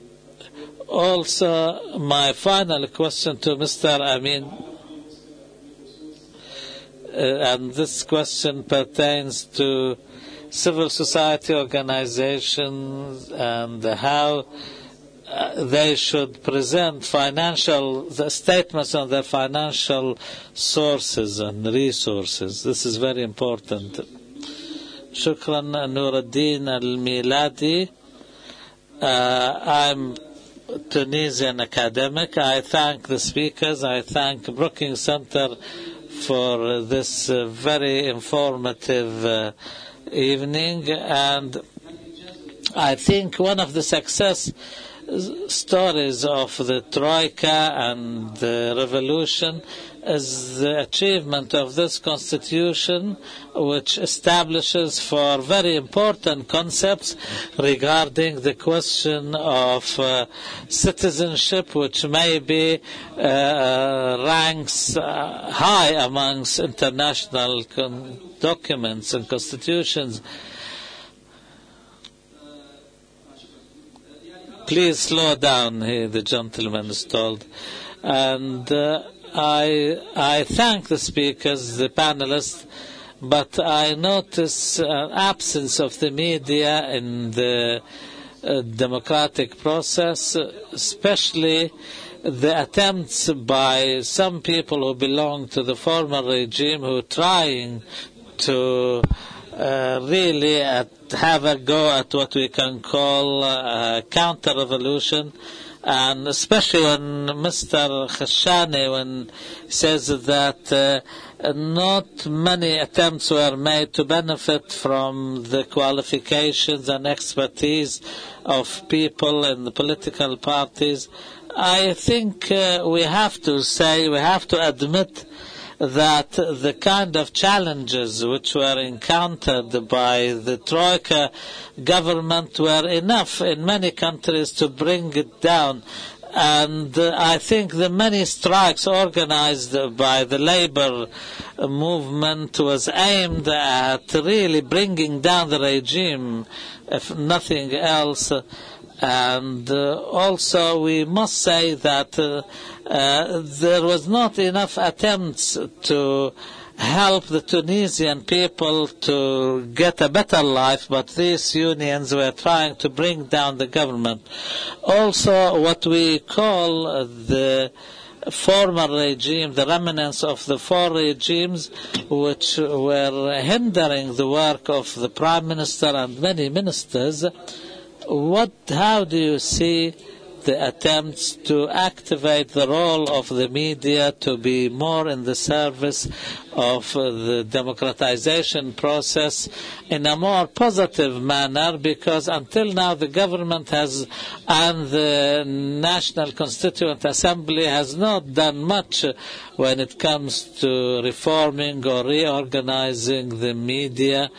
also, my final question to Mister Amin, uh, and this question pertains to civil society organizations and how uh, they should present financial the statements on their financial sources and resources. This is very important. Shukran Nuruddin Al-Miladi. Uh, I'm Tunisian academic. I thank the speakers. I thank Brookings Center for this uh, very informative uh, evening. And I think one of the success stories of the Troika and the revolution is the achievement of this constitution, which establishes four very important concepts regarding the question of uh, citizenship, which maybe uh, ranks uh, high amongst international con- documents and constitutions. Please slow down, he, the gentleman is told. And uh, I, I thank the speakers, the panelists, but I notice an absence of the media in the uh, democratic process, especially the attempts by some people who belong to the former regime who are trying to uh, really at, have a go at what we can call a counter-revolution. And especially when Mister Khashani, when he says that uh, not many attempts were made to benefit from the qualifications and expertise of people in the political parties, I think uh, we have to say, we have to admit that the kind of challenges which were encountered by the Troika government were enough in many countries to bring it down. And uh, I think the many strikes organized by the labor movement was aimed at really bringing down the regime, if nothing else. And uh, also we must say that uh, uh, there was not enough attempts to help the Tunisian people to get a better life, but these unions were trying to bring down the government. Also, what we call the former regime, the remnants of the four regimes which were hindering the work of the Prime Minister and many ministers. What, how do you see the attempts to activate the role of the media to be more in the service of uh, the democratization process in a more positive manner? Because until now the government has and the National Constituent Assembly has not done much when it comes to reforming or reorganizing the media.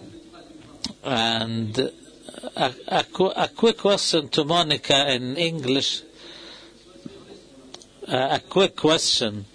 And A, a, a quick question to Monica in English. Uh, a quick question.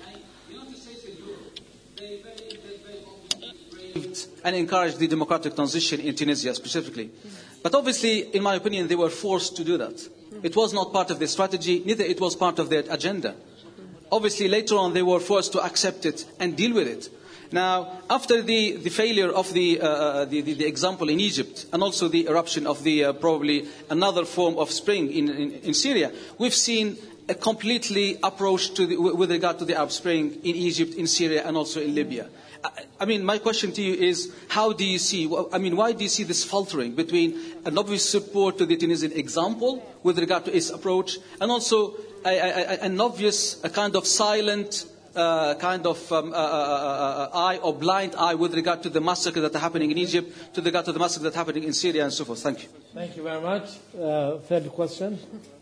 And encourage the democratic transition in Tunisia specifically. But obviously, in my opinion, they were forced to do that. It was not part of their strategy, neither it was part of their agenda. Obviously, later on, they were forced to accept it and deal with it. Now, after the, the failure of the, uh, the, the, the example in Egypt, and also the eruption of the uh, probably another form of spring in, in, in Syria, we've seen a completely approach to the, with regard to the Arab Spring in Egypt, in Syria, and also in Libya. I, I mean, my question to you is, how do you see, I mean, why do you see this faltering between an obvious support to the Tunisian example with regard to its approach, and also a, a, a, an obvious, a kind of silent, Uh, kind of um, uh, uh, uh, eye or blind eye with regard to the massacre that are happening in Egypt, to regard to the massacre that are happening in Syria and so forth. Thank you. Thank you very much. Uh, third question.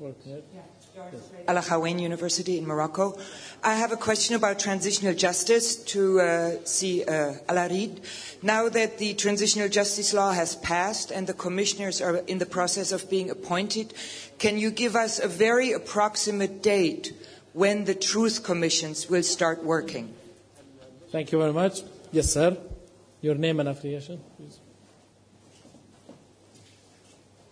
Al Khawain University in Morocco. I have a question about transitional justice to uh, see uh, Al-Arid. Now that the transitional justice law has passed and the commissioners are in the process of being appointed, can you give us a very approximate date when the truth commissions will start working? Thank you very much. Yes, sir. Your name and affiliation, please.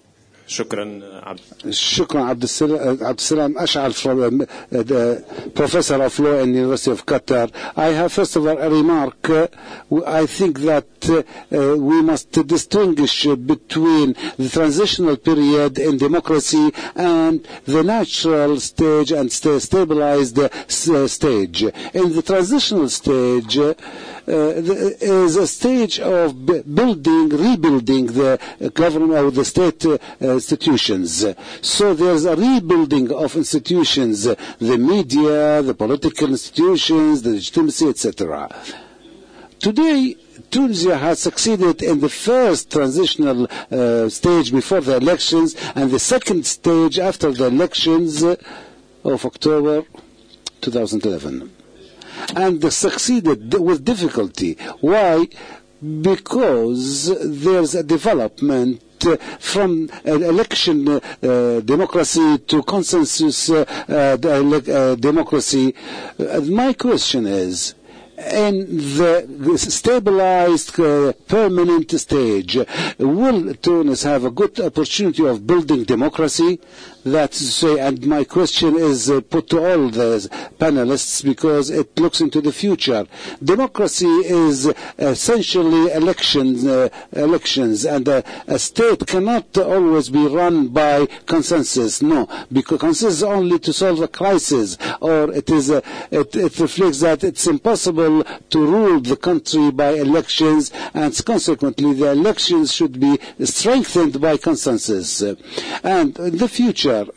شكرا عبد شكرا عبد السلام أشعل from the professor of law in the University of Qatar. I have first of all a remark. Uh, I think that uh, uh, we must distinguish between the transitional period in democracy and the natural stage and st stabilized uh, stage. In the transitional stage, uh, Uh, is a stage of building, rebuilding the government or the state uh, institutions. So there's a rebuilding of institutions, the media, the political institutions, the legitimacy, et cetera. Today, Tunisia has succeeded in the first transitional uh, stage before the elections and the second stage after the elections of October twenty eleven. And they succeeded with difficulty. Why? Because there's a development uh, from uh, election uh, democracy to consensus uh, uh, democracy. Uh, my question is, in the stabilized uh, permanent stage, will Tunis have a good opportunity of building democracy? That's say, and my question is uh, put to all the panelists because it looks into the future. Democracy is essentially elections, uh, elections, and uh, a state cannot always be run by consensus. No, because consensus is only to solve a crisis, or it is uh, it, it reflects that it's impossible to rule the country by elections, and consequently the elections should be strengthened by consensus. And in the future, Uh,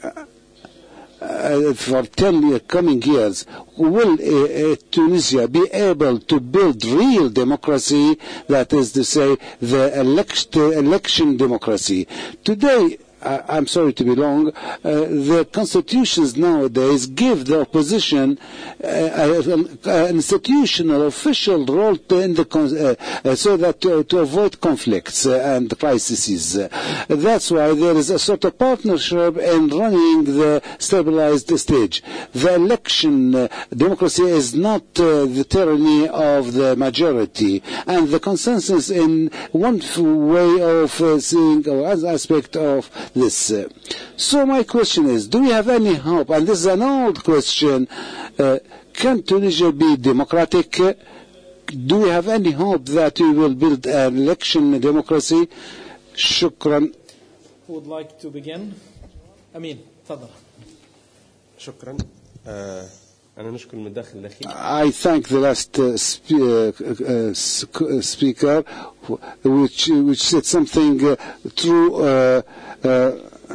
for ten year, coming years, will uh, uh, Tunisia be able to build real democracy, that is to say, the elect election democracy? Today, uh, I'm sorry to be long, uh, the constitutions nowadays give the opposition uh, an institutional, official role to in the con uh, uh, so that to, to avoid conflicts uh, and crises. Uh, that's why there is a sort of partnership in running the stabilized stage. The election uh, democracy is not uh, the tyranny of the majority, and the consensus in one way of uh, seeing or as aspect of this. Uh, so my question is, do we have any hope? And this is an old question. Uh, can Tunisia be democratic? Uh, do we have any hope that we will build an election democracy? Shukran. Who would like to begin? Amin, تفضل. شكرا. أنا نشكر المداخل الأخير. I thank the last uh, spe uh, uh, speaker, which which said something uh, true. Uh, uh,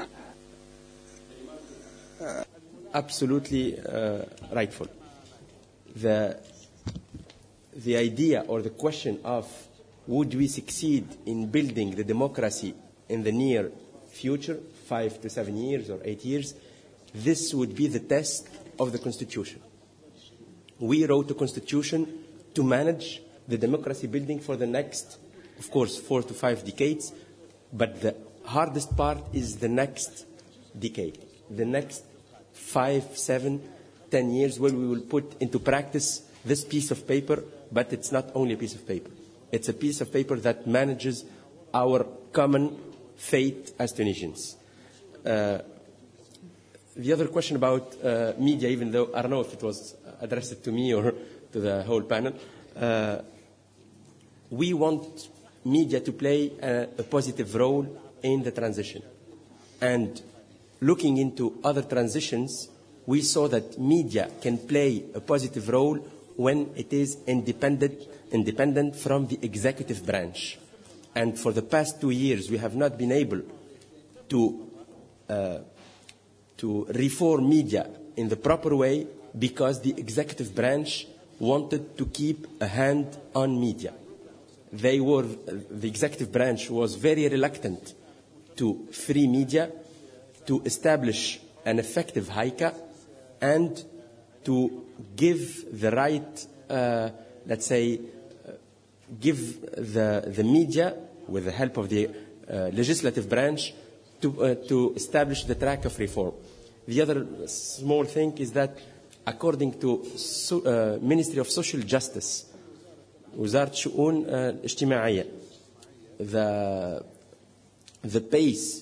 Absolutely uh, rightful. The the idea or the question of would we succeed in building the democracy in the near future, five to seven years or eight years, this would be the test of the Constitution. We wrote a Constitution to manage the democracy building for the next, of course, four to five decades, but the hardest part is the next decade, the next five, seven, ten years where we will put into practice this piece of paper, but it's not only a piece of paper. It's a piece of paper that manages our common fate as Tunisians. Uh, the other question about uh, media, even though I don't know if it was addressed to me or to the whole panel, uh, we want media to play a, a positive role in the transition. And looking into other transitions, we saw that media can play a positive role when it is independent, independent from the executive branch. And for the past two years, we have not been able to, uh, to reform media in the proper way because the executive branch wanted to keep a hand on media. They were, the executive branch was very reluctant to free media, to establish an effective HICA, and to give the right, uh, let's say, uh, give the, the media, with the help of the uh, legislative branch, to, uh, to establish the track of reform. The other small thing is that, according to so, uh, Ministry of Social Justice, وزارة الشؤون الاجتماعية, the, the pace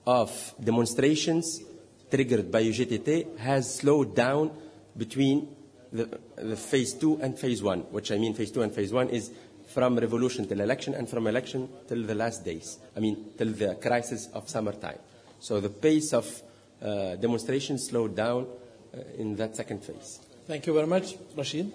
of demonstrations triggered by U G T T has slowed down between the, the phase two and phase one, which I mean phase two and phase one is from revolution till election and from election till the last days, I mean till the crisis of summertime. So the pace of uh, demonstrations slowed down uh, in that second phase. Thank you very much. Rashid.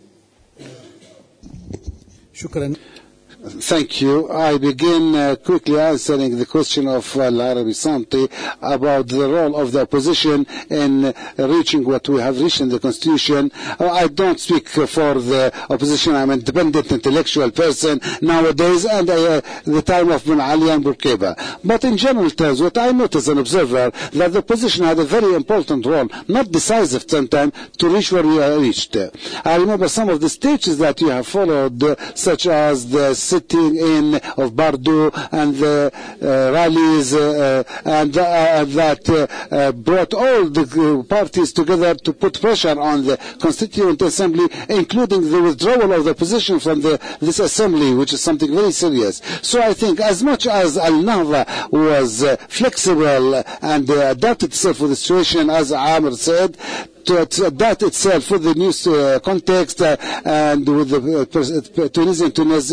Shukran. Thank you. I begin uh, quickly answering the question of uh, Al-Arabi Samti about the role of the opposition in uh, reaching what we have reached in the Constitution. Uh, I don't speak uh, for the opposition. I'm an independent intellectual person nowadays, and uh, the time of Ben Ali and Bourguiba. But in general terms, what I notice as an observer, that the opposition had a very important role, not decisive sometimes, to reach where we are reached. I remember some of the stages that you have followed, uh, such as the sitting in of Bardo and the uh, rallies uh, and uh, that uh, uh, brought all the parties together to put pressure on the Constituent Assembly, including the withdrawal of the opposition from the, this assembly, which is something very serious. So I think as much as Al-Nahda was uh, flexible and uh, adapted itself for the situation, as Amr said, to adapt itself for the new uh, context uh, and with the uh, Tunisian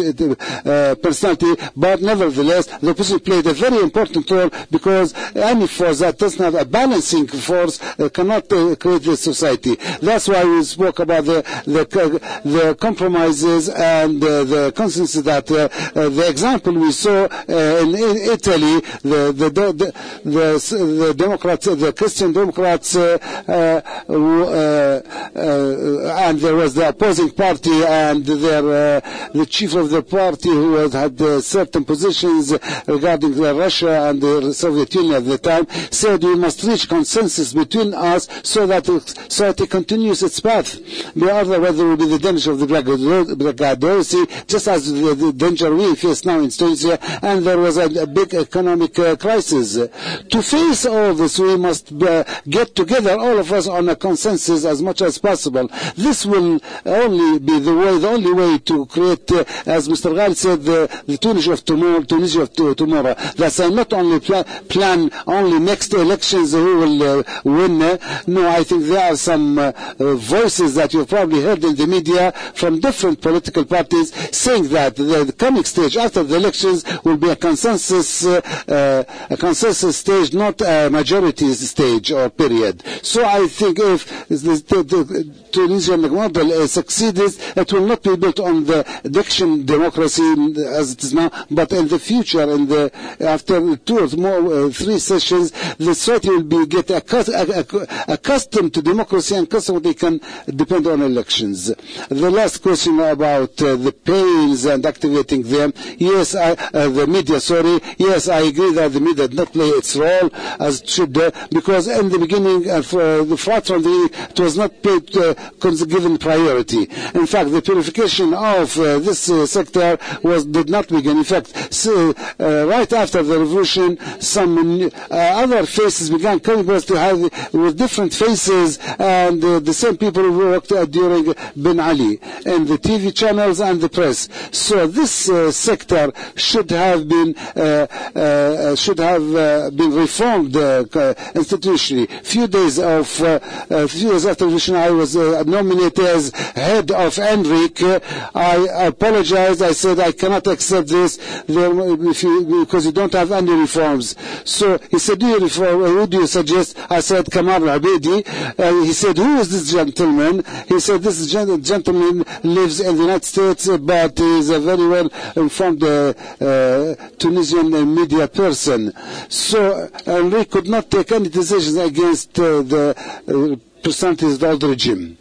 uh, personality, but nevertheless the opposition played a very important role, because any force that doesn't have a balancing force uh, cannot uh, create this society. That's why we spoke about the the, the compromises and uh, the consensus that uh, uh, the example we saw uh, in, in Italy, the the the, the, the, the Democrats, the Christian Democrats. Uh, uh, Uh, uh, and there was the opposing party and their, uh, the chief of the party who had, had uh, certain positions regarding uh, Russia and the Soviet Union at the time, said we must reach consensus between us so that the society continues its path. Otherwise there will be the danger of the Black just as the, the danger we face now in Tunisia, and there was a, a big economic uh, crisis. To face all this, we must uh, get together, all of us, on a consensus as much as possible. This will only be the way, the only way to create, uh, as Mister Ghali said, the, the Tunisia of tomorrow. Tunisia of to, tomorrow. That's uh, not only pl plan only next elections who will uh, win. Uh, no, I think there are some uh, uh, voices that you've probably heard in the media from different political parties saying that the, the coming stage after the elections will be a consensus, uh, uh, a consensus stage, not a majority stage or period. So I think if the, the, the Tunisian model uh, succeeds, it will not be built on the election democracy as it is now, but in the future, in the after two or more, uh, three sessions, the society will be get accustomed to democracy, and consequently can depend on elections. The last question about uh, the pains and activating them. Yes, I, uh, the media. Sorry. Yes, I agree that the media did not play its role as it should, uh, because in the beginning, uh, for the far from the, it was not paid uh, given priority. In fact, the purification of uh, this uh, sector was did not begin. In fact, so, uh, right after the revolution, some uh, other faces began coming to have with different faces, and uh, the same people who worked uh, during Ben Ali and the T V channels and the press. So this uh, sector should have been uh, uh, should have uh, been reformed uh, institutionally. Few days of uh, uh, few days after the revolution, I was uh, nominated as head of Enric. I apologized. I said I cannot accept this if you, because you don't have any reforms. So he said, do you reform? Who do you suggest? I said Kamal Abedi. Uh, he said, who is this gentleman? He said, this gentleman lives in the United States, but he is a very well informed uh, uh, Tunisian media person. So Enric could not take any decisions against uh, the uh, personalities of the old regime.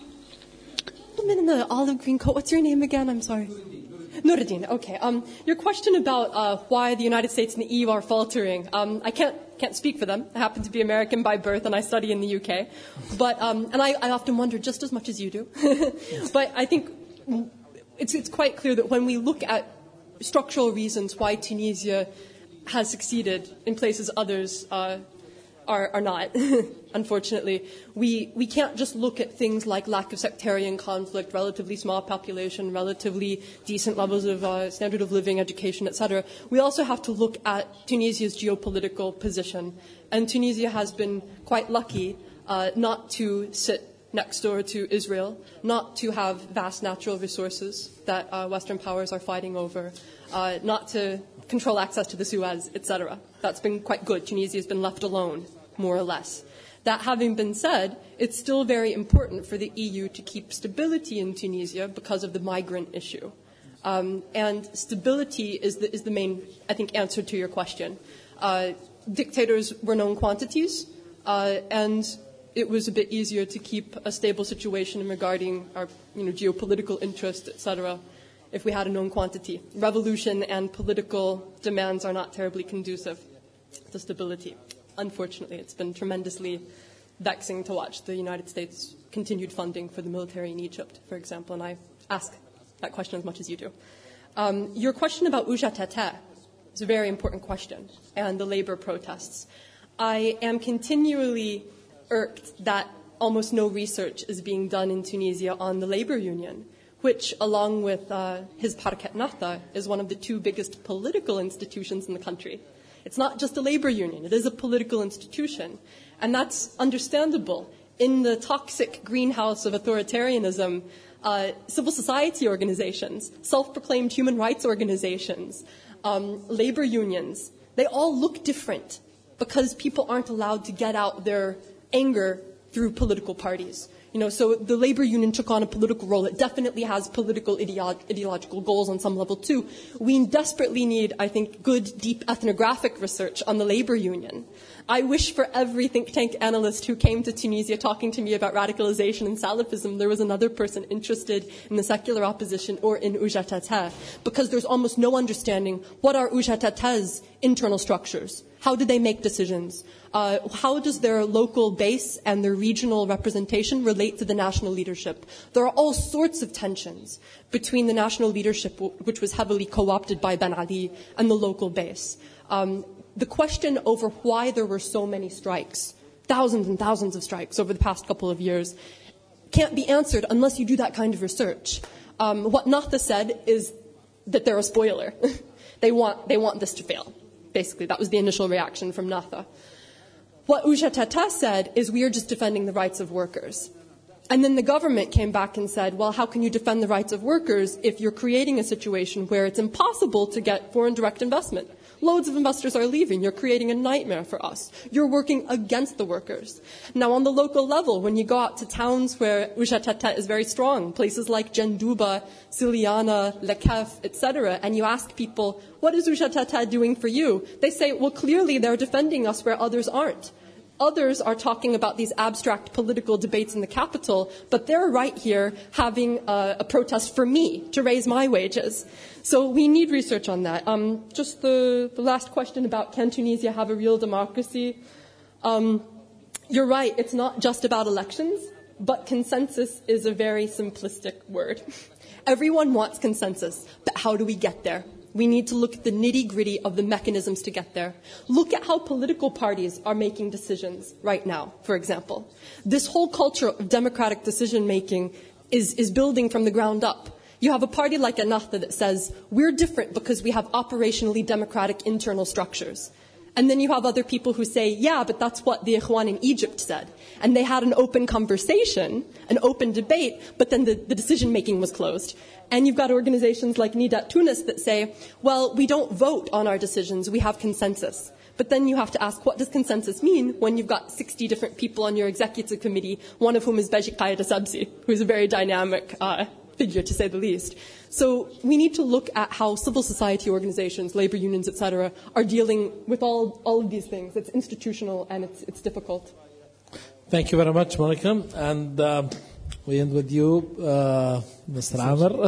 In the olive green coat. What's your name again? I'm sorry. Nuruddin. Okay. Um, your question about uh, why the United States and the E U are faltering. Um, I can't can't speak for them. I happen to be American by birth, and I study in the U K. But um, and I, I often wonder just as much as you do. But I think it's it's quite clear that when we look at structural reasons why Tunisia has succeeded in places others uh, are, are not, unfortunately. We, we can't just look at things like lack of sectarian conflict, relatively small population, relatively decent levels of uh, standard of living, education, et cetera. We also have to look at Tunisia's geopolitical position. And Tunisia has been quite lucky uh, not to sit next door to Israel, not to have vast natural resources that uh, Western powers are fighting over, uh, not to control access to the Suez, et cetera. That's been quite good. Tunisia has been left alone, more or less. That having been said, it's still very important for the E U to keep stability in Tunisia because of the migrant issue. Um, and stability is the, is the main, I think, answer to your question. Uh, dictators were known quantities, uh, and it was a bit easier to keep a stable situation regarding our you know, geopolitical interests, et cetera, if we had a known quantity. Revolution and political demands are not terribly conducive to stability. Unfortunately, it's been tremendously vexing to watch the United States continued funding for the military in Egypt, for example, and I ask that question as much as you do. Um, your question about Ouja-Tata is a very important question, and the labor protests. I am continually irked that almost no research is being done in Tunisia on the labor union, which, along with uh, Hizb Harakat Nahda, is one of the two biggest political institutions in the country. It's not just a labor union, it is a political institution. And that's understandable. In the toxic greenhouse of authoritarianism, uh, civil society organizations, self-proclaimed human rights organizations, um, labor unions, they all look different because people aren't allowed to get out their anger through political parties. You know, so the labor union took on a political role. It definitely has political ideo- ideological goals on some level too. We desperately need, I think, good, deep ethnographic research on the labor union. I wish for every think tank analyst who came to Tunisia talking to me about radicalization and Salafism, there was another person interested in the secular opposition or in Ouja-Tata, because there's almost no understanding what are Ouja-Tata's internal structures. How do they make decisions? Uh, how does their local base and their regional representation relate to the national leadership? There are all sorts of tensions between the national leadership, w- which was heavily co-opted by Ben Ali, and the local base. Um, the question over why there were so many strikes, thousands and thousands of strikes over the past couple of years, can't be answered unless you do that kind of research. Um, what Nahda said is that they're a spoiler. they want they want this to fail. Basically, that was the initial reaction from Nahda. What Ouja-Tata said is we are just defending the rights of workers. And then the government came back and said, well, how can you defend the rights of workers if you're creating a situation where it's impossible to get foreign direct investment? Loads of investors are leaving. You're creating a nightmare for us. You're working against the workers. Now, on the local level, when you go out to towns where Ouja-Tata is very strong, places like Jendouba, Siliana, Lekef, et cetera, and you ask people, what is Ouja-Tata doing for you? They say, well, clearly they're defending us where others aren't. Others are talking about these abstract political debates in the capital, but they're right here having a, a protest for me to raise my wages. So we need research on that. Um, just the, the last question about can Tunisia have a real democracy? Um, you're right, it's not just about elections, but consensus is a very simplistic word. Everyone wants consensus, but how do we get there? We need to look at the nitty-gritty of the mechanisms to get there. Look at how political parties are making decisions right now, for example. This whole culture of democratic decision-making is, is building from the ground up. You have a party like Ennahda that says, we're different because we have operationally democratic internal structures. And then you have other people who say, yeah, but that's what the Ikhwan in Egypt said. And they had an open conversation, an open debate, but then the, the decision-making was closed. And you've got organizations like Nidat Tunis that say, well, we don't vote on our decisions, we have consensus. But then you have to ask, what does consensus mean when you've got sixty different people on your executive committee, one of whom is Beji Qaid Sabzi, who is a very dynamic uh, figure, to say the least. So we need to look at how civil society organizations, labor unions, et cetera, are dealing with all, all of these things. It's institutional and it's, it's difficult. Thank you very much, Monica. And uh, we end with you, uh, Mister Amr.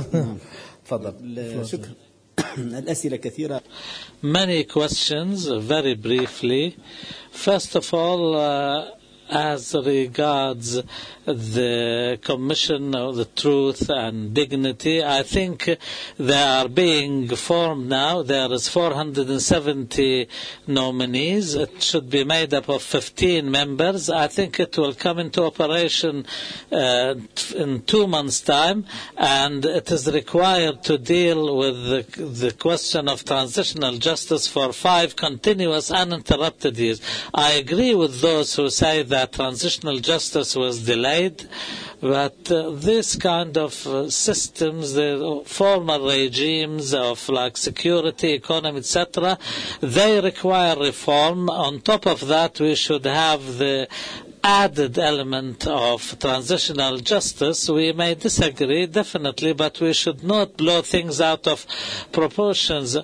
تفضل. شكرا. الأسئلة كثيرة. Many questions, very briefly. First of all, uh, as regards the Commission of the Truth and Dignity, I think they are being formed now. There is four hundred seventy nominees. It should be made up of fifteen members. I think it will come into operation uh, in two months' time, and it is required to deal with the, the question of transitional justice for five continuous uninterrupted years. I agree with those who say that transitional justice was delayed, but uh, this kind of uh, systems, the former regimes of like security, economy, et cetera, they require reform. On top of that, we should have the added element of transitional justice. We may disagree, definitely, but we should not blow things out of proportions.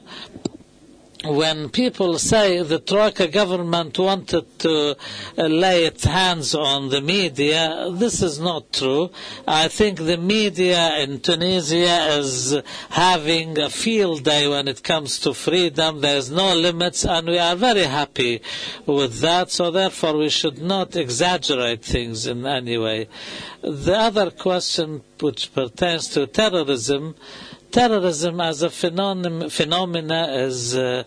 When people say the Troika government wanted to uh, lay its hands on the media, this is not true. I think the media in Tunisia is having a field day when it comes to freedom. There is no limits, and we are very happy with that. So therefore, we should not exaggerate things in any way. The other question, which pertains to terrorism, terrorism as a phenom- phenomena is a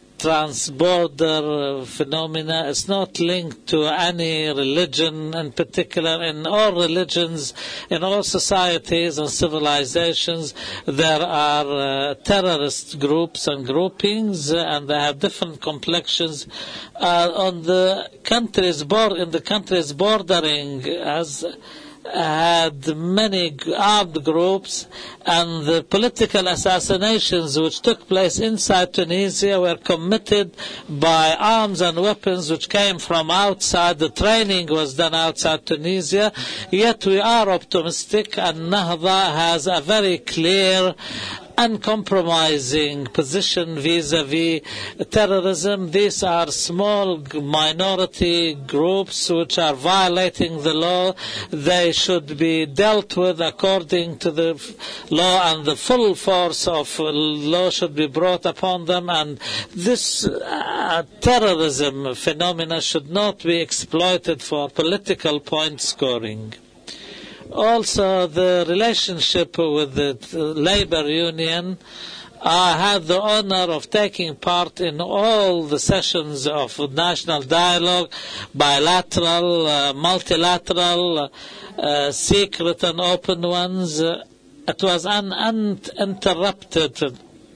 transborder phenomena. It's not linked to any religion in particular. In all religions, in all societies and civilizations, there are uh, terrorist groups and groupings, uh, and they have different complexions. Uh, on the countries, bor- in the countries bordering as had many armed groups, and the political assassinations which took place inside Tunisia were committed by arms and weapons which came from outside. The training was done outside Tunisia, yet we are optimistic, and Nahda has a very clear uncompromising position vis-à-vis terrorism. These are small minority groups which are violating the law. They should be dealt with according to the law, and the full force of law should be brought upon them, and this uh, terrorism phenomena should not be exploited for political point scoring. Also, the relationship with the labor union, I had the honor of taking part in all the sessions of national dialogue, bilateral, uh, multilateral, uh, secret and open ones. Uh, it was un- uninterrupted.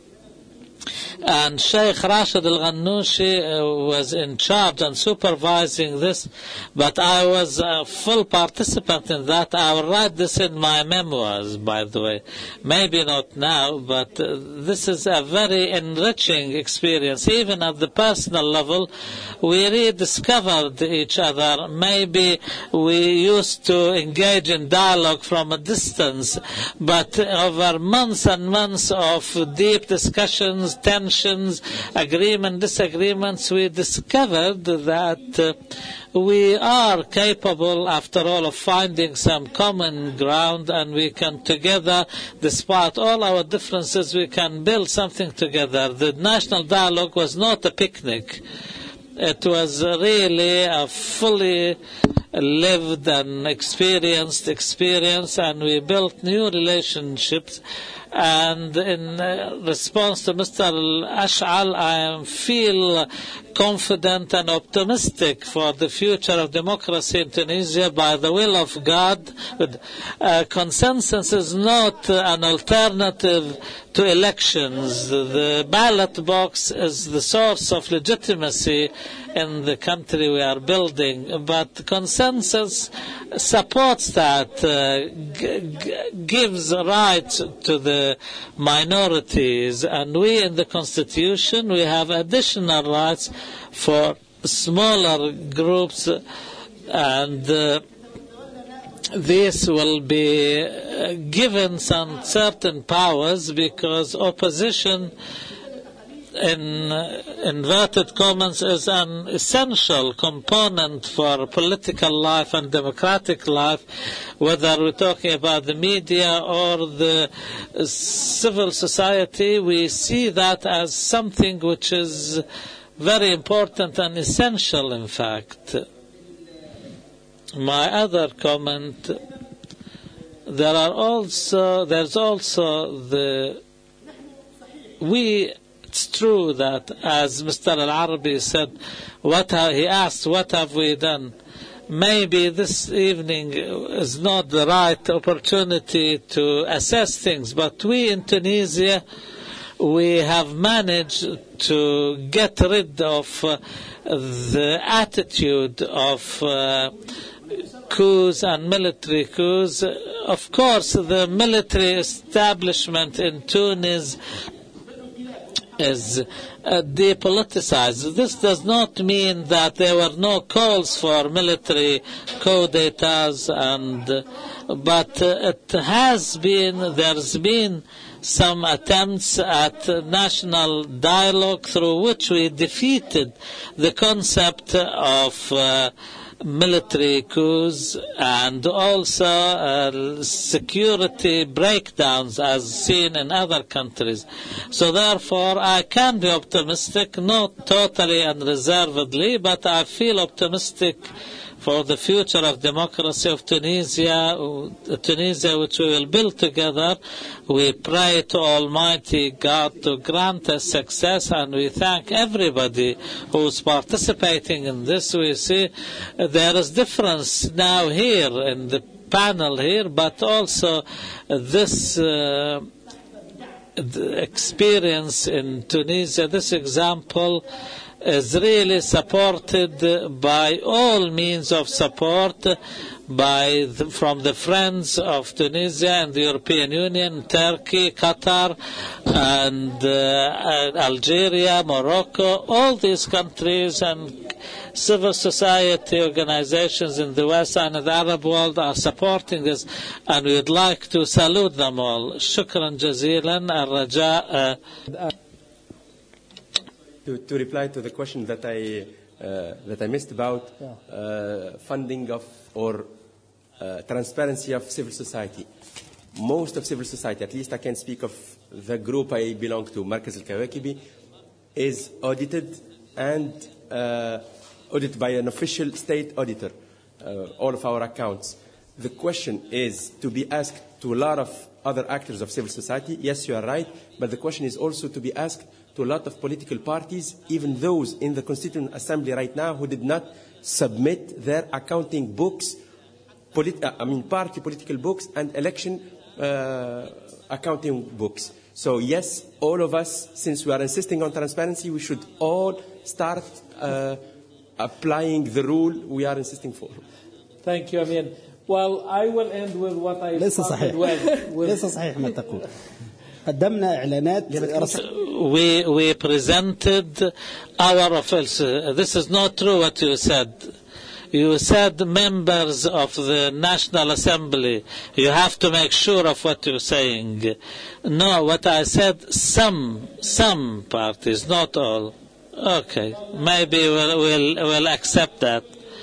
And Sheikh Rashid Al-Ghannouchi uh, was in charge and supervising this, but I was a full participant in that. I will write this in my memoirs, by the way. Maybe not now, but uh, this is a very enriching experience. Even at the personal level, we rediscovered each other. Maybe we used to engage in dialogue from a distance, but over months and months of deep discussions, tensions, agreement, disagreements, we discovered that uh, we are capable, after all, of finding some common ground, and we can together, despite all our differences, we can build something together. The national dialogue was not a picnic. It was really a fully lived and experienced experience, and we built new relationships. And in response to Mister Ash'al, I feel confident and optimistic for the future of democracy in Tunisia by the will of God. Uh, consensus is not an alternative to elections. The ballot box is the source of legitimacy in the country we are building, but consensus supports that, uh, g- g- gives rights to the minorities, and we in the Constitution, we have additional rights for smaller groups, and uh, this will be uh, given some certain powers, because opposition, in uh, inverted commas, is an essential component for political life and democratic life, whether we're talking about the media or the uh, civil society. We see that as something which is very important and essential, in fact. my other comment, there are also there's also the we. It's true that, as Mister Al-Arabi said, what have, he asked, what have we done? Maybe this evening is not the right opportunity to assess things, but we in Tunisia, we have managed to get rid of uh, the attitude of uh, coups and military coups. Of course, the military establishment in Tunis is uh, depoliticized. This does not mean that there were no calls for military coup d'etats, and uh, but uh, it has been, there's been some attempts at uh, national dialogue through which we defeated the concept of uh, military coups and also uh, security breakdowns as seen in other countries. So therefore I can be optimistic, not totally and reservedly, but I feel optimistic for the future of democracy of Tunisia, Tunisia which we will build together. We pray to Almighty God to grant us success, and we thank everybody who is participating in this. We see there is difference now here in the panel here, but also this uh, experience in Tunisia, this example is really supported by all means of support by the, from the friends of Tunisia and the European Union, Turkey, Qatar, and uh, Algeria, Morocco, all these countries and civil society organizations in the West and the Arab world are supporting this, and we would like to salute them all. Shukran jazilan, al-raja. Uh, To, to reply to the question that I uh, that I missed about uh, funding of or uh, transparency of civil society. Most of civil society, at least I can speak of the group I belong to, Markaz Al-Kawakibi, is audited and uh, audited by an official state auditor, uh, all of our accounts. The question is to be asked to a lot of other actors of civil society. Yes, you are right, but the question is also to be asked to a lot of political parties, even those in the Constituent Assembly right now who did not submit their accounting books, polit I mean party political books and election uh, accounting books. So yes, all of us, since we are insisting on transparency, we should all start uh, applying the rule we are insisting for. Thank you, Amin. Well, I will end with what I started with. ليس صحيح ما تقول. قدمنا إعلانات. We we presented our officials. This is not true what you said. You said members of the National Assembly. You have to make sure of what you're saying. No, what I said, some some parties, not all. Okay, maybe we'll we'll, we'll accept that.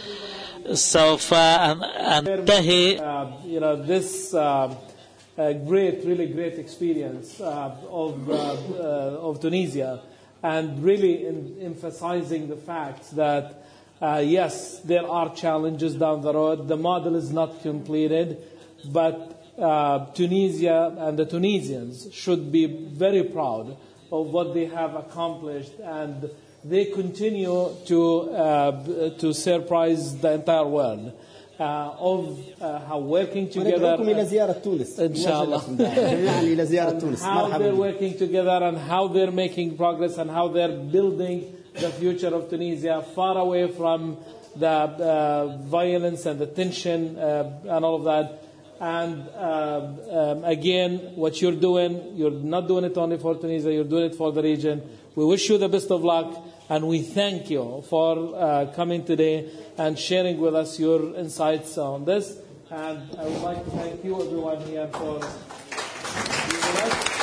So far, and, and uh, you know this. Uh, A great, really great experience uh, of, uh, uh, of Tunisia, and really in emphasizing the fact that, uh, yes, there are challenges down the road. The model is not completed, but uh, Tunisia and the Tunisians should be very proud of what they have accomplished, and they continue to, uh, to surprise the entire world. Uh, of uh, how working together إلى زيارة تونس إن شاء الله يعني إلى زيارة تونس how they're working together and how they're making progress and how they're building the future of Tunisia far away from the uh, violence and the tension uh, and all of that. And uh, um, again, what you're doing, you're not doing it only for Tunisia, you're doing it for the region. We wish you the best of luck, and we thank you for uh, coming today and sharing with us your insights on this. And I would like to thank you, everyone here, for being with us.